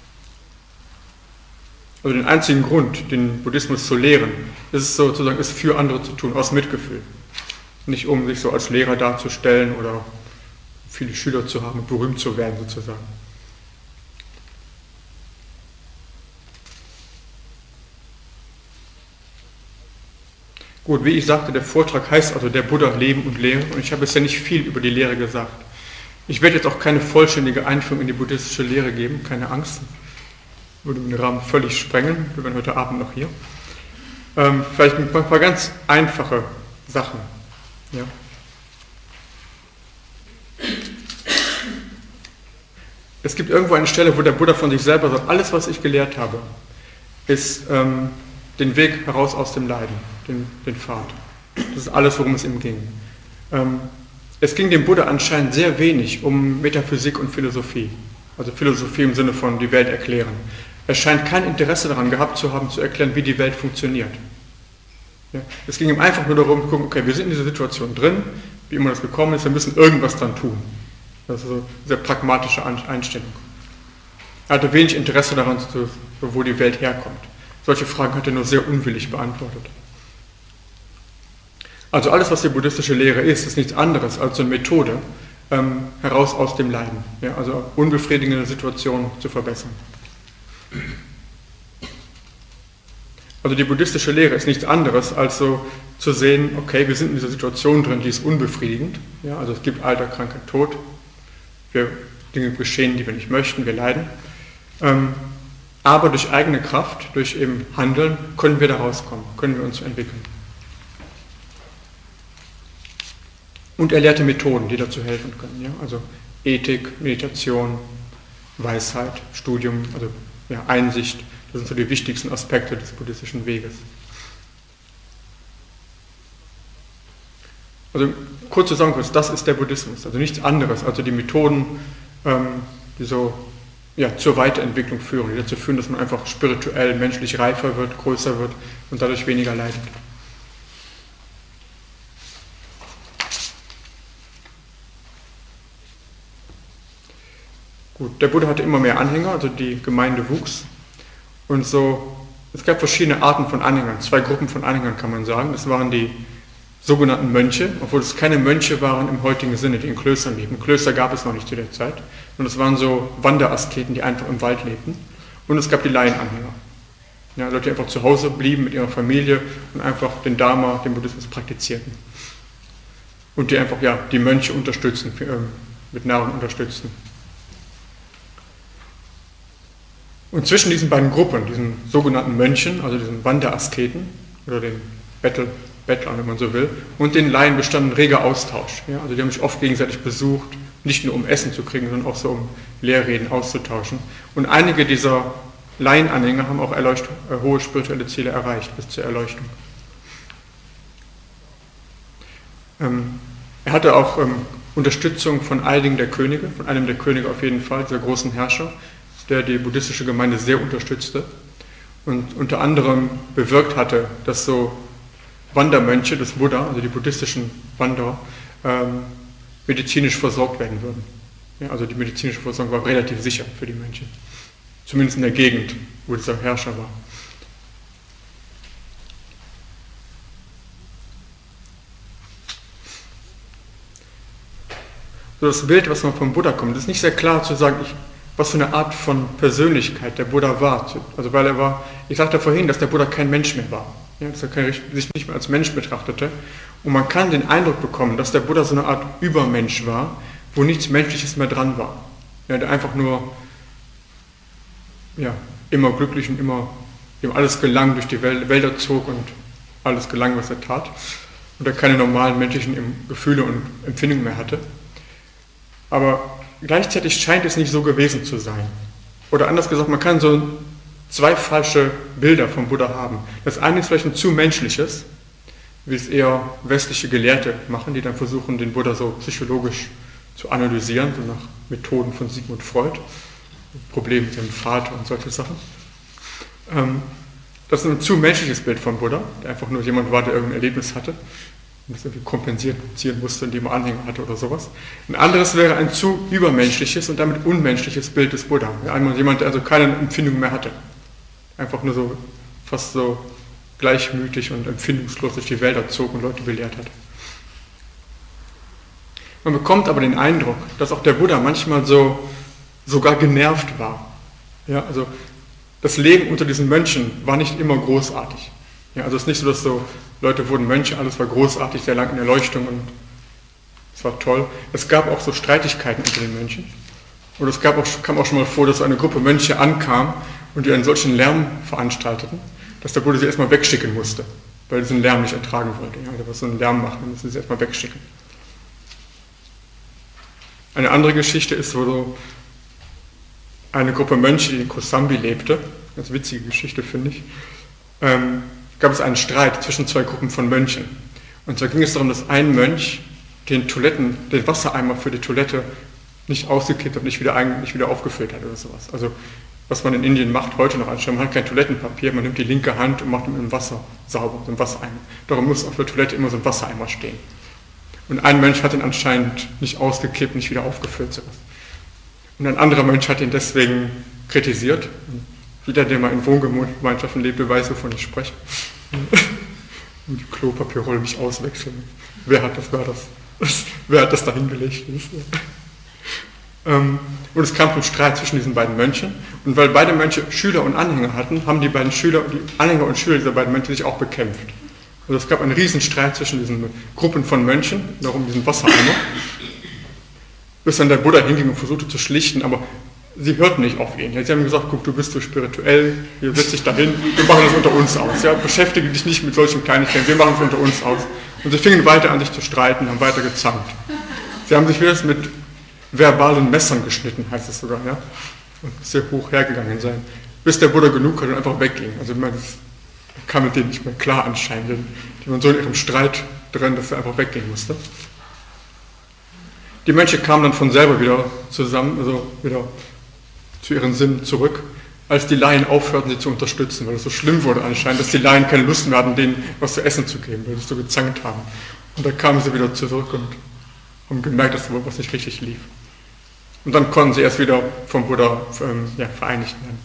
Speaker 1: Also den einzigen Grund, den Buddhismus zu lehren, ist sozusagen, ist für andere zu tun, aus Mitgefühl. Nicht um sich so als Lehrer darzustellen oder viele Schüler zu haben und berühmt zu werden sozusagen. Gut, wie ich sagte, der Vortrag heißt also der Buddha Leben und Lehre, und ich habe bisher nicht viel über die Lehre gesagt. Ich werde jetzt auch keine vollständige Einführung in die buddhistische Lehre geben, keine Angst. Würde den Rahmen völlig sprengen, wir werden heute Abend noch hier. Vielleicht ein paar ganz einfache Sachen. Ja. Es gibt irgendwo eine Stelle, wo der Buddha von sich selber sagt, alles, was ich gelehrt habe, ist den Weg heraus aus dem Leiden, den Pfad. Das ist alles, worum es ihm ging. Es ging dem Buddha anscheinend sehr wenig um Metaphysik und Philosophie. Also Philosophie im Sinne von die Welt erklären. Er scheint kein Interesse daran gehabt zu haben, zu erklären, wie die Welt funktioniert. Ja? Es ging ihm einfach nur darum, zu gucken, okay, wir sind in dieser Situation drin, wie immer das gekommen ist, wir müssen irgendwas dann tun. Das ist so eine sehr pragmatische Einstellung. Er hatte wenig Interesse daran, wo die Welt herkommt. Solche Fragen hat er nur sehr unwillig beantwortet. Also alles, was die buddhistische Lehre ist nichts anderes als so eine Methode, heraus aus dem Leiden. Ja, also unbefriedigende Situationen zu verbessern. Also die buddhistische Lehre ist nichts anderes, als so zu sehen, okay, wir sind in dieser Situation drin, die ist unbefriedigend. Ja, also es gibt Alter, Krankheit, Tod. Dinge geschehen, die wir nicht möchten, wir leiden. Aber durch eigene Kraft, durch eben Handeln, können wir da rauskommen, können wir uns entwickeln. Und er lehrte Methoden, die dazu helfen können. Ja? Also Ethik, Meditation, Weisheit, Studium, also ja, Einsicht, das sind so die wichtigsten Aspekte des buddhistischen Weges. Also kurz zusammengefasst, das ist der Buddhismus, also nichts anderes, also die Methoden, die so ja, zur Weiterentwicklung führen, die dazu führen, dass man einfach spirituell, menschlich reifer wird, größer wird und dadurch weniger leidet. Gut, der Buddha hatte immer mehr Anhänger, also die Gemeinde wuchs. Und so, es gab verschiedene Arten von Anhängern, 2 Gruppen von Anhängern kann man sagen. Das waren die sogenannten Mönche, obwohl es keine Mönche waren im heutigen Sinne, die in Klöstern lebten. Klöster gab es noch nicht zu der Zeit. Und es waren so Wanderasketen, die einfach im Wald lebten. Und es gab die Laienanhänger. Ja, Leute, die einfach zu Hause blieben mit ihrer Familie und einfach den Dharma, den Buddhismus praktizierten. Und die einfach ja, die Mönche unterstützen, mit Nahrung unterstützen. Und zwischen diesen beiden Gruppen, diesen sogenannten Mönchen, also diesen Wanderasketen oder den Bettlern, wenn man so will, und den Laien bestand ein reger Austausch. Ja? Also die haben sich oft gegenseitig besucht, nicht nur um Essen zu kriegen, sondern auch so um Lehrreden auszutauschen. Und einige dieser Laienanhänger haben auch hohe spirituelle Ziele erreicht, bis zur Erleuchtung. Er hatte auch Unterstützung von einigen der Könige, von einem der Könige auf jeden Fall, dieser großen Herrscher, der die buddhistische Gemeinde sehr unterstützte und unter anderem bewirkt hatte, dass so Wandermönche des Buddha, also die buddhistischen Wanderer, medizinisch versorgt werden würden. Ja, also die medizinische Versorgung war relativ sicher für die Mönche, zumindest in der Gegend, wo dieser Herrscher war. So das Bild, was man vom Buddha kommt, ist nicht sehr klar zu sagen, was für eine Art von Persönlichkeit der Buddha war. Also weil er war, ich sagte vorhin, dass der Buddha kein Mensch mehr war, ja, dass er sich nicht mehr als Mensch betrachtete. Und man kann den Eindruck bekommen, dass der Buddha so eine Art Übermensch war, wo nichts Menschliches mehr dran war. Ja, der einfach nur immer glücklich und immer ihm alles gelang, durch die Wälder zog und alles gelang, was er tat. Und er keine normalen menschlichen Gefühle und Empfindungen mehr hatte. Aber gleichzeitig scheint es nicht so gewesen zu sein. Oder anders gesagt, man kann so zwei falsche Bilder vom Buddha haben. Das eine ist vielleicht ein zu menschliches, wie es eher westliche Gelehrte machen, die dann versuchen, den Buddha so psychologisch zu analysieren, so nach Methoden von Sigmund Freud, Probleme mit dem Vater und solche Sachen. Das ist ein zu menschliches Bild vom Buddha, der einfach nur jemand war, der irgendein Erlebnis hatte und das irgendwie kompensieren musste, indem er Anhänger hatte oder sowas. Ein anderes wäre ein zu übermenschliches und damit unmenschliches Bild des Buddha. Einmal jemand, der also keine Empfindung mehr hatte. Einfach nur so, fast so gleichmütig und empfindungslos durch die Wälder zog und Leute belehrt hat. Man bekommt aber den Eindruck, dass auch der Buddha manchmal sogar genervt war. Ja, also das Leben unter diesen Mönchen war nicht immer großartig. Ja, also es ist nicht so, dass so Leute wurden Mönche, alles war großartig, sehr lang in Erleuchtung und es war toll. Es gab auch so Streitigkeiten unter den Mönchen. Und es kam auch schon mal vor, dass eine Gruppe Mönche ankam und die einen solchen Lärm veranstalteten, dass der Buddha sie erstmal wegschicken musste, weil er diesen Lärm nicht ertragen wollte. Ja, der was so einen Lärm macht, dann musste sie erstmal wegschicken. Eine andere Geschichte ist, wo so eine Gruppe Mönche, die in Kosambi lebte, ganz witzige Geschichte finde ich, gab es einen Streit zwischen zwei Gruppen von Mönchen. Und zwar ging es darum, dass ein Mönch den Wassereimer für die Toilette nicht ausgekippt und nicht wieder aufgefüllt hat oder sowas. Also was man in Indien macht, heute noch anscheinend, man hat kein Toilettenpapier, man nimmt die linke Hand und macht mit dem Wasser sauber, so ein Wassereimer. Darum muss auf der Toilette immer so ein Wassereimer stehen. Und ein Mönch hat ihn anscheinend nicht ausgekippt, nicht wieder aufgefüllt. Sowas. Und ein anderer Mönch hat ihn deswegen kritisiert. Und jeder, der mal in Wohngemeinschaften lebte, weiß, wovon ich spreche. Und die Klopapierrolle nicht auswechseln. Wer hat das da hingelegt? Und es kam zum Streit zwischen diesen beiden Mönchen. Und weil beide Mönche Schüler und Anhänger hatten, haben die Anhänger und Schüler dieser beiden Mönche sich auch bekämpft. Also es gab einen Riesenstreit zwischen diesen Gruppen von Mönchen, darum diesen Wassereimer, bis dann der Buddha hinging und versuchte zu schlichten, aber sie hörten nicht auf ihn. Sie haben gesagt, guck, du bist so spirituell, hier setz dich dahin, wir machen das unter uns aus. Ja? Beschäftige dich nicht mit solchen Kleinigkeiten, wir machen es unter uns aus. Und sie fingen weiter an, sich zu streiten, haben weiter gezankt. Sie haben sich wieder mit verbalen Messern geschnitten, heißt es sogar, ja, und sehr hoch hergegangen sein, bis der Buddha genug hatte und einfach wegging. Also man kam mit denen nicht mehr klar anscheinend, die waren so in ihrem Streit drin, dass er einfach weggehen musste. Die Mönche kamen dann von selber wieder zusammen, also wieder zu ihren Sinnen zurück, als die Laien aufhörten, sie zu unterstützen, weil es so schlimm wurde anscheinend, dass die Laien keine Lust mehr hatten, denen was zu essen zu geben, weil sie so gezankt haben. Und da kamen sie wieder zurück und haben gemerkt, dass was nicht richtig lief. Und dann konnten sie erst wieder vom Buddha vereinigt werden.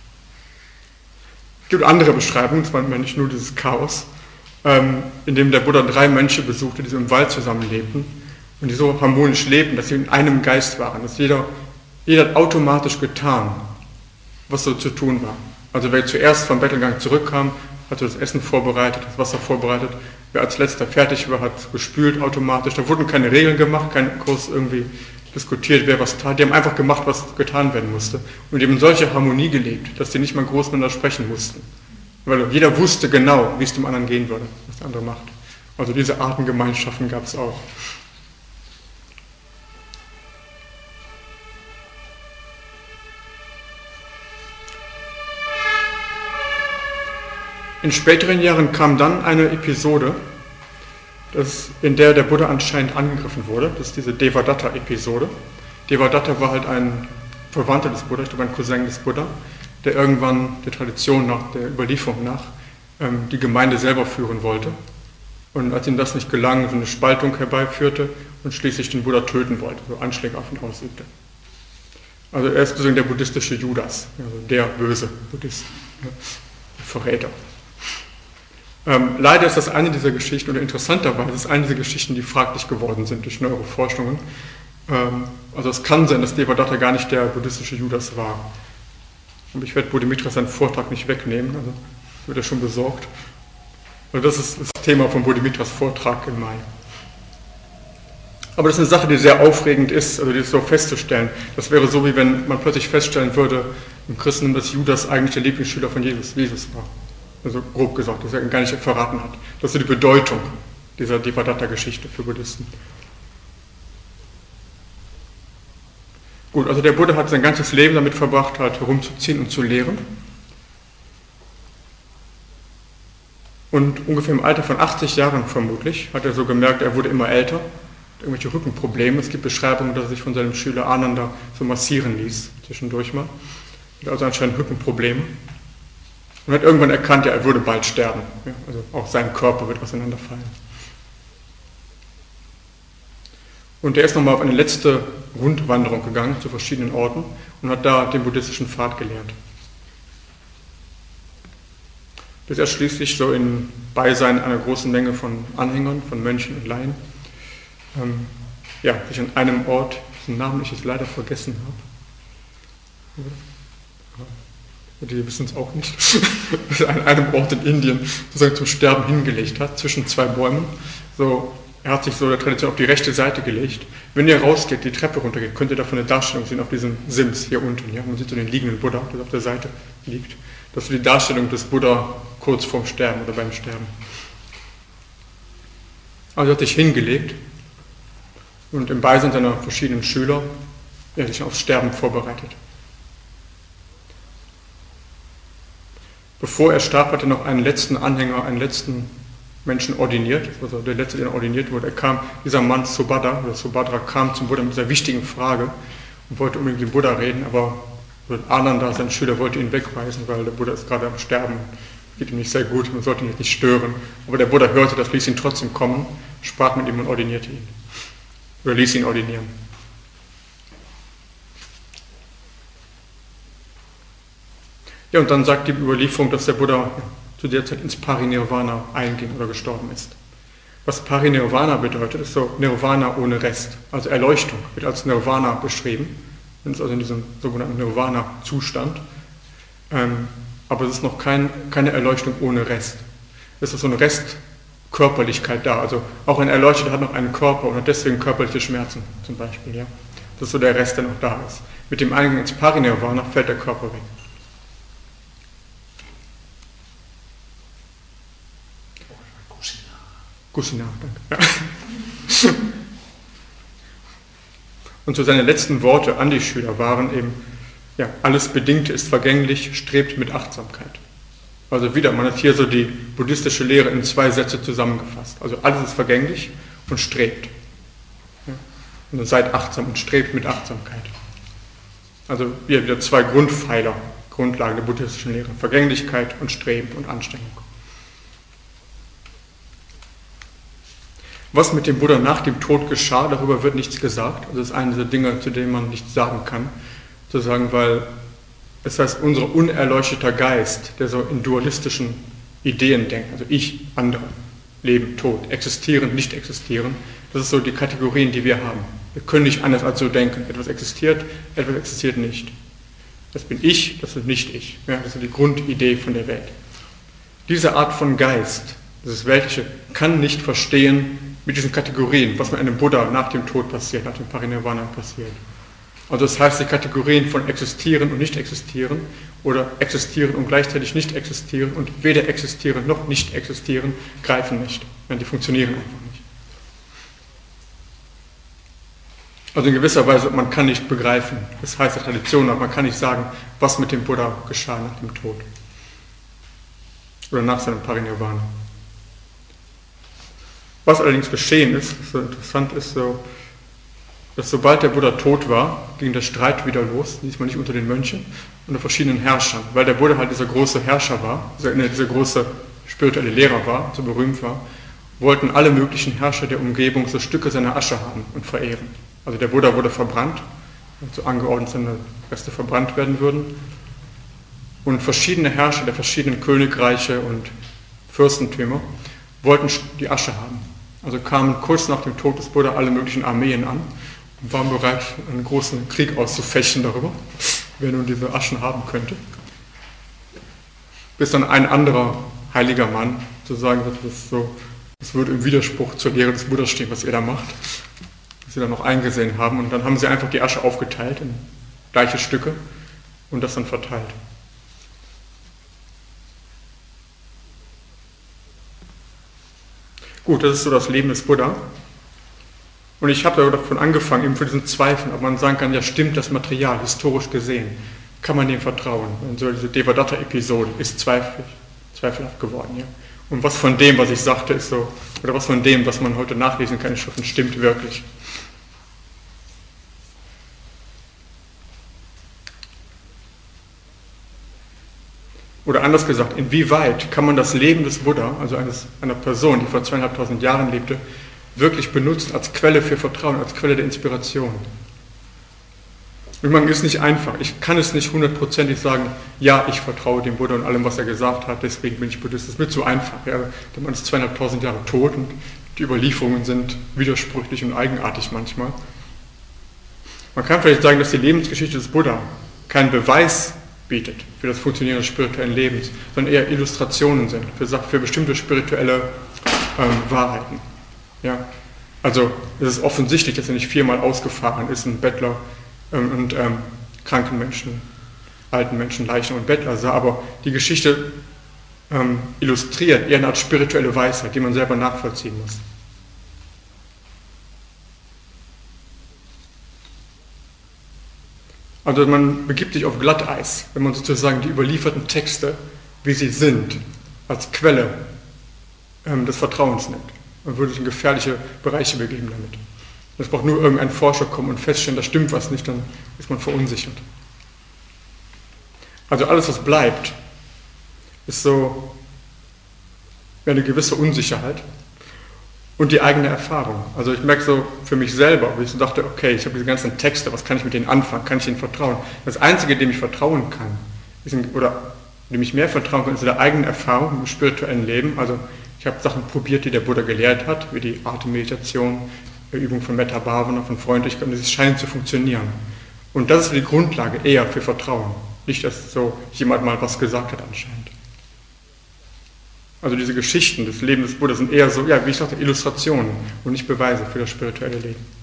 Speaker 1: Es gibt andere Beschreibungen, es war nicht nur dieses Chaos, in dem der Buddha 3 Mönche besuchte, die so im Wald zusammenlebten und die so harmonisch lebten, dass sie in einem Geist waren. Dass jeder hat automatisch getan, was so zu tun war. Also wer zuerst vom Bettelgang zurückkam, hatte das Essen vorbereitet, das Wasser vorbereitet. Wer als letzter fertig war, hat gespült automatisch. Da wurden keine Regeln gemacht, kein Kurs irgendwie diskutiert, wer was tat. Die haben einfach gemacht, was getan werden musste. Und die haben in solcher Harmonie gelebt, dass die nicht mal groß miteinander sprechen mussten. Weil jeder wusste genau, wie es dem anderen gehen würde, was der andere macht. Also diese Artengemeinschaften gab es auch. In späteren Jahren kam dann eine Episode, in der der Buddha anscheinend angegriffen wurde. Das ist diese Devadatta-Episode. Devadatta war halt ein Verwandter des Buddha, ich glaube ein Cousin des Buddha, der irgendwann der Tradition nach, der Überlieferung nach, die Gemeinde selber führen wollte. Und als ihm das nicht gelang, so eine Spaltung herbeiführte und schließlich den Buddha töten wollte, so Anschläge auf ihn ausübte. Also er ist sozusagen der buddhistische Judas, also der böse Buddhist, der Verräter. Leider ist das eine dieser Geschichten, oder interessanterweise ist eine dieser Geschichten, die fraglich geworden sind durch neuere Forschungen. Also es kann sein, dass Devadatta gar nicht der buddhistische Judas war. Aber ich werde Bodhimitra seinen Vortrag nicht wegnehmen, also wird er schon besorgt. Also das ist das Thema von Bodhimitras Vortrag im Mai. Aber das ist eine Sache, die sehr aufregend ist, also die ist so festzustellen. Das wäre so, wie wenn man plötzlich feststellen würde im Christentum, dass Judas eigentlich der Lieblingsschüler von Jesus war. Also grob gesagt, dass er ihn gar nicht verraten hat. Das ist die Bedeutung dieser Devadatta-Geschichte für Buddhisten. Gut, also der Buddha hat sein ganzes Leben damit verbracht, halt herumzuziehen und zu lehren. Und ungefähr im Alter von 80 Jahren vermutlich hat er so gemerkt, er wurde immer älter, irgendwelche Rückenprobleme. Es gibt Beschreibungen, dass er sich von seinem Schüler Ananda so massieren ließ, zwischendurch mal. Er hat also anscheinend Rückenprobleme. Und hat irgendwann erkannt, ja, er würde bald sterben. Ja, also auch sein Körper wird auseinanderfallen. Und er ist nochmal auf eine letzte Rundwanderung gegangen zu verschiedenen Orten und hat da den buddhistischen Pfad gelehrt. Bis er schließlich so in Beisein einer großen Menge von Anhängern, von Mönchen und Laien, sich an einem Ort, dessen Namen ich jetzt leider vergessen habe, die wissen es auch nicht, an einem Ort in Indien sozusagen zum Sterben hingelegt hat, zwischen zwei Bäumen. So, er hat sich so der Tradition auf die rechte Seite gelegt. Wenn ihr rausgeht, die Treppe runtergeht, könnt ihr davon eine Darstellung sehen auf diesem Sims hier unten. Ja? Man sieht so den liegenden Buddha, der auf der Seite liegt. Das ist die Darstellung des Buddha kurz vorm Sterben oder beim Sterben. Also er hat sich hingelegt und im Beisein seiner verschiedenen Schüler sich aufs Sterben vorbereitet. Bevor er starb, hat er noch einen letzten Anhänger, einen letzten Menschen ordiniert, also der letzte, der ordiniert wurde. Dieser Mann Subhadra kam zum Buddha mit dieser wichtigen Frage und wollte unbedingt mit dem Buddha reden, aber Ananda, sein Schüler, wollte ihn wegweisen, weil der Buddha ist gerade am Sterben, geht ihm nicht sehr gut, man sollte ihn jetzt nicht stören. Aber der Buddha hörte das, ließ ihn trotzdem kommen, sprach mit ihm und ordinierte ihn. Oder ließ ihn ordinieren. Ja, und dann sagt die Überlieferung, dass der Buddha zu der Zeit ins Parinirvana einging oder gestorben ist. Was Parinirvana bedeutet, ist so Nirvana ohne Rest. Also Erleuchtung wird als Nirvana beschrieben. Man ist also in diesem sogenannten Nirvana-Zustand. Aber es ist noch keine Erleuchtung ohne Rest. Es ist so eine Restkörperlichkeit da. Also auch ein Erleuchteter hat noch einen Körper und hat deswegen körperliche Schmerzen zum Beispiel. Ja? Das ist so der Rest, der noch da ist. Mit dem Eingang ins Parinirvana fällt der Körper weg. Kusina, danke. Ja. Und so seine letzten Worte an die Schüler waren eben, ja, alles Bedingte ist vergänglich, strebt mit Achtsamkeit. Also wieder, man hat hier so die buddhistische Lehre in 2 Sätze zusammengefasst. Also alles ist vergänglich und strebt. Ja. Und seid achtsam und strebt mit Achtsamkeit. Also wieder 2 Grundpfeiler, Grundlagen der buddhistischen Lehre. Vergänglichkeit und Streben und Anstrengung. Was mit dem Buddha nach dem Tod geschah, darüber wird nichts gesagt. Also das ist eine dieser Dinge, zu denen man nichts sagen kann. Sozusagen, weil es heißt, unser unerleuchteter Geist, der so in dualistischen Ideen denkt, also ich, andere, Leben, Tod, existieren, nicht existieren, das ist so die Kategorien, die wir haben. Wir können nicht anders als so denken. Etwas existiert nicht. Das bin ich, das ist nicht ich. Ja, das ist die Grundidee von der Welt. Diese Art von Geist, dieses Weltliche, kann nicht verstehen mit diesen Kategorien, was mit einem Buddha nach dem Tod passiert, nach dem Parinirvana passiert. Also das heißt, die Kategorien von existieren und nicht existieren oder existieren und gleichzeitig nicht existieren und weder existieren noch nicht existieren, greifen nicht. Die funktionieren einfach nicht. Also in gewisser Weise, man kann nicht begreifen, das heißt der Tradition nach, man kann nicht sagen, was mit dem Buddha geschah nach dem Tod oder nach seinem Parinirvana. Was allerdings geschehen ist, was so interessant ist, so, dass sobald der Buddha tot war, ging der Streit wieder los, diesmal nicht unter den Mönchen, unter verschiedenen Herrschern. Weil der Buddha halt dieser große Herrscher war, dieser große spirituelle Lehrer war, so berühmt war, wollten alle möglichen Herrscher der Umgebung so Stücke seiner Asche haben und verehren. Also der Buddha wurde verbrannt so angeordnet sind, dass Reste verbrannt werden würden. Und verschiedene Herrscher der verschiedenen Königreiche und Fürstentümer wollten die Asche haben. Also kamen kurz nach dem Tod des Buddha alle möglichen Armeen an und waren bereit, einen großen Krieg auszufechten darüber, wer nun diese Aschen haben könnte. Bis dann ein anderer heiliger Mann zu sagen hat, das würde im Widerspruch zur Lehre des Buddhas stehen, was ihr da macht, dass sie dann noch eingesehen haben. Und dann haben sie einfach die Asche aufgeteilt in gleiche Stücke und das dann verteilt. Gut, das ist so das Leben des Buddha. Und ich habe davon angefangen, eben von diesen Zweifeln, ob man sagen kann, ja stimmt das Material, historisch gesehen, kann man dem vertrauen. Und so diese Devadatta-Episode ist zweifelhaft geworden. Ja. Und was von dem, was ich sagte, ist so, oder was von dem, was man heute nachlesen kann in Schriften, stimmt wirklich. Oder anders gesagt, inwieweit kann man das Leben des Buddha, also einer Person, die vor 2500 Jahren lebte, wirklich benutzen als Quelle für Vertrauen, als Quelle der Inspiration? Ich meine, es ist nicht einfach. Ich kann es nicht hundertprozentig sagen, ja, ich vertraue dem Buddha und allem, was er gesagt hat, deswegen bin ich Buddhist. Das ist mir zu einfach. Ja. Der Mann ist 2500 Jahre tot und die Überlieferungen sind widersprüchlich und eigenartig manchmal. Man kann vielleicht sagen, dass die Lebensgeschichte des Buddha keinen Beweis bietet für das Funktionieren des spirituellen Lebens, sondern eher Illustrationen sind für bestimmte spirituelle Wahrheiten. Ja? Also es ist offensichtlich, dass er nicht 4-mal ausgefahren ist, ein Bettler und kranken Menschen, alten Menschen, Leichen und Bettler sah, aber die Geschichte illustriert eher eine Art spirituelle Weisheit, die man selber nachvollziehen muss. Also man begibt sich auf Glatteis, wenn man sozusagen die überlieferten Texte, wie sie sind, als Quelle des Vertrauens nimmt. Man würde sich in gefährliche Bereiche begeben damit. Es braucht nur irgendein Forscher kommen und feststellen, da stimmt was nicht, dann ist man verunsichert. Also alles, was bleibt, ist so eine gewisse Unsicherheit und die eigene Erfahrung. Also ich merke so für mich selber, wo ich so dachte, okay, ich habe diese ganzen Texte, was kann ich mit denen anfangen, kann ich ihnen vertrauen? Das Einzige, dem ich vertrauen kann, oder dem ich mehr vertrauen kann, ist der eigenen Erfahrung im spirituellen Leben. Also ich habe Sachen probiert, die der Buddha gelehrt hat, wie die Atemmeditation, die Übung von Metta Bhavana, von Freundlichkeit, und es scheint zu funktionieren. Und das ist die Grundlage eher für Vertrauen. Nicht, dass so jemand mal was gesagt hat anscheinend. Also diese Geschichten des Lebens des Buddha sind eher so, ja, wie ich sagte, Illustrationen und nicht Beweise für das spirituelle Leben.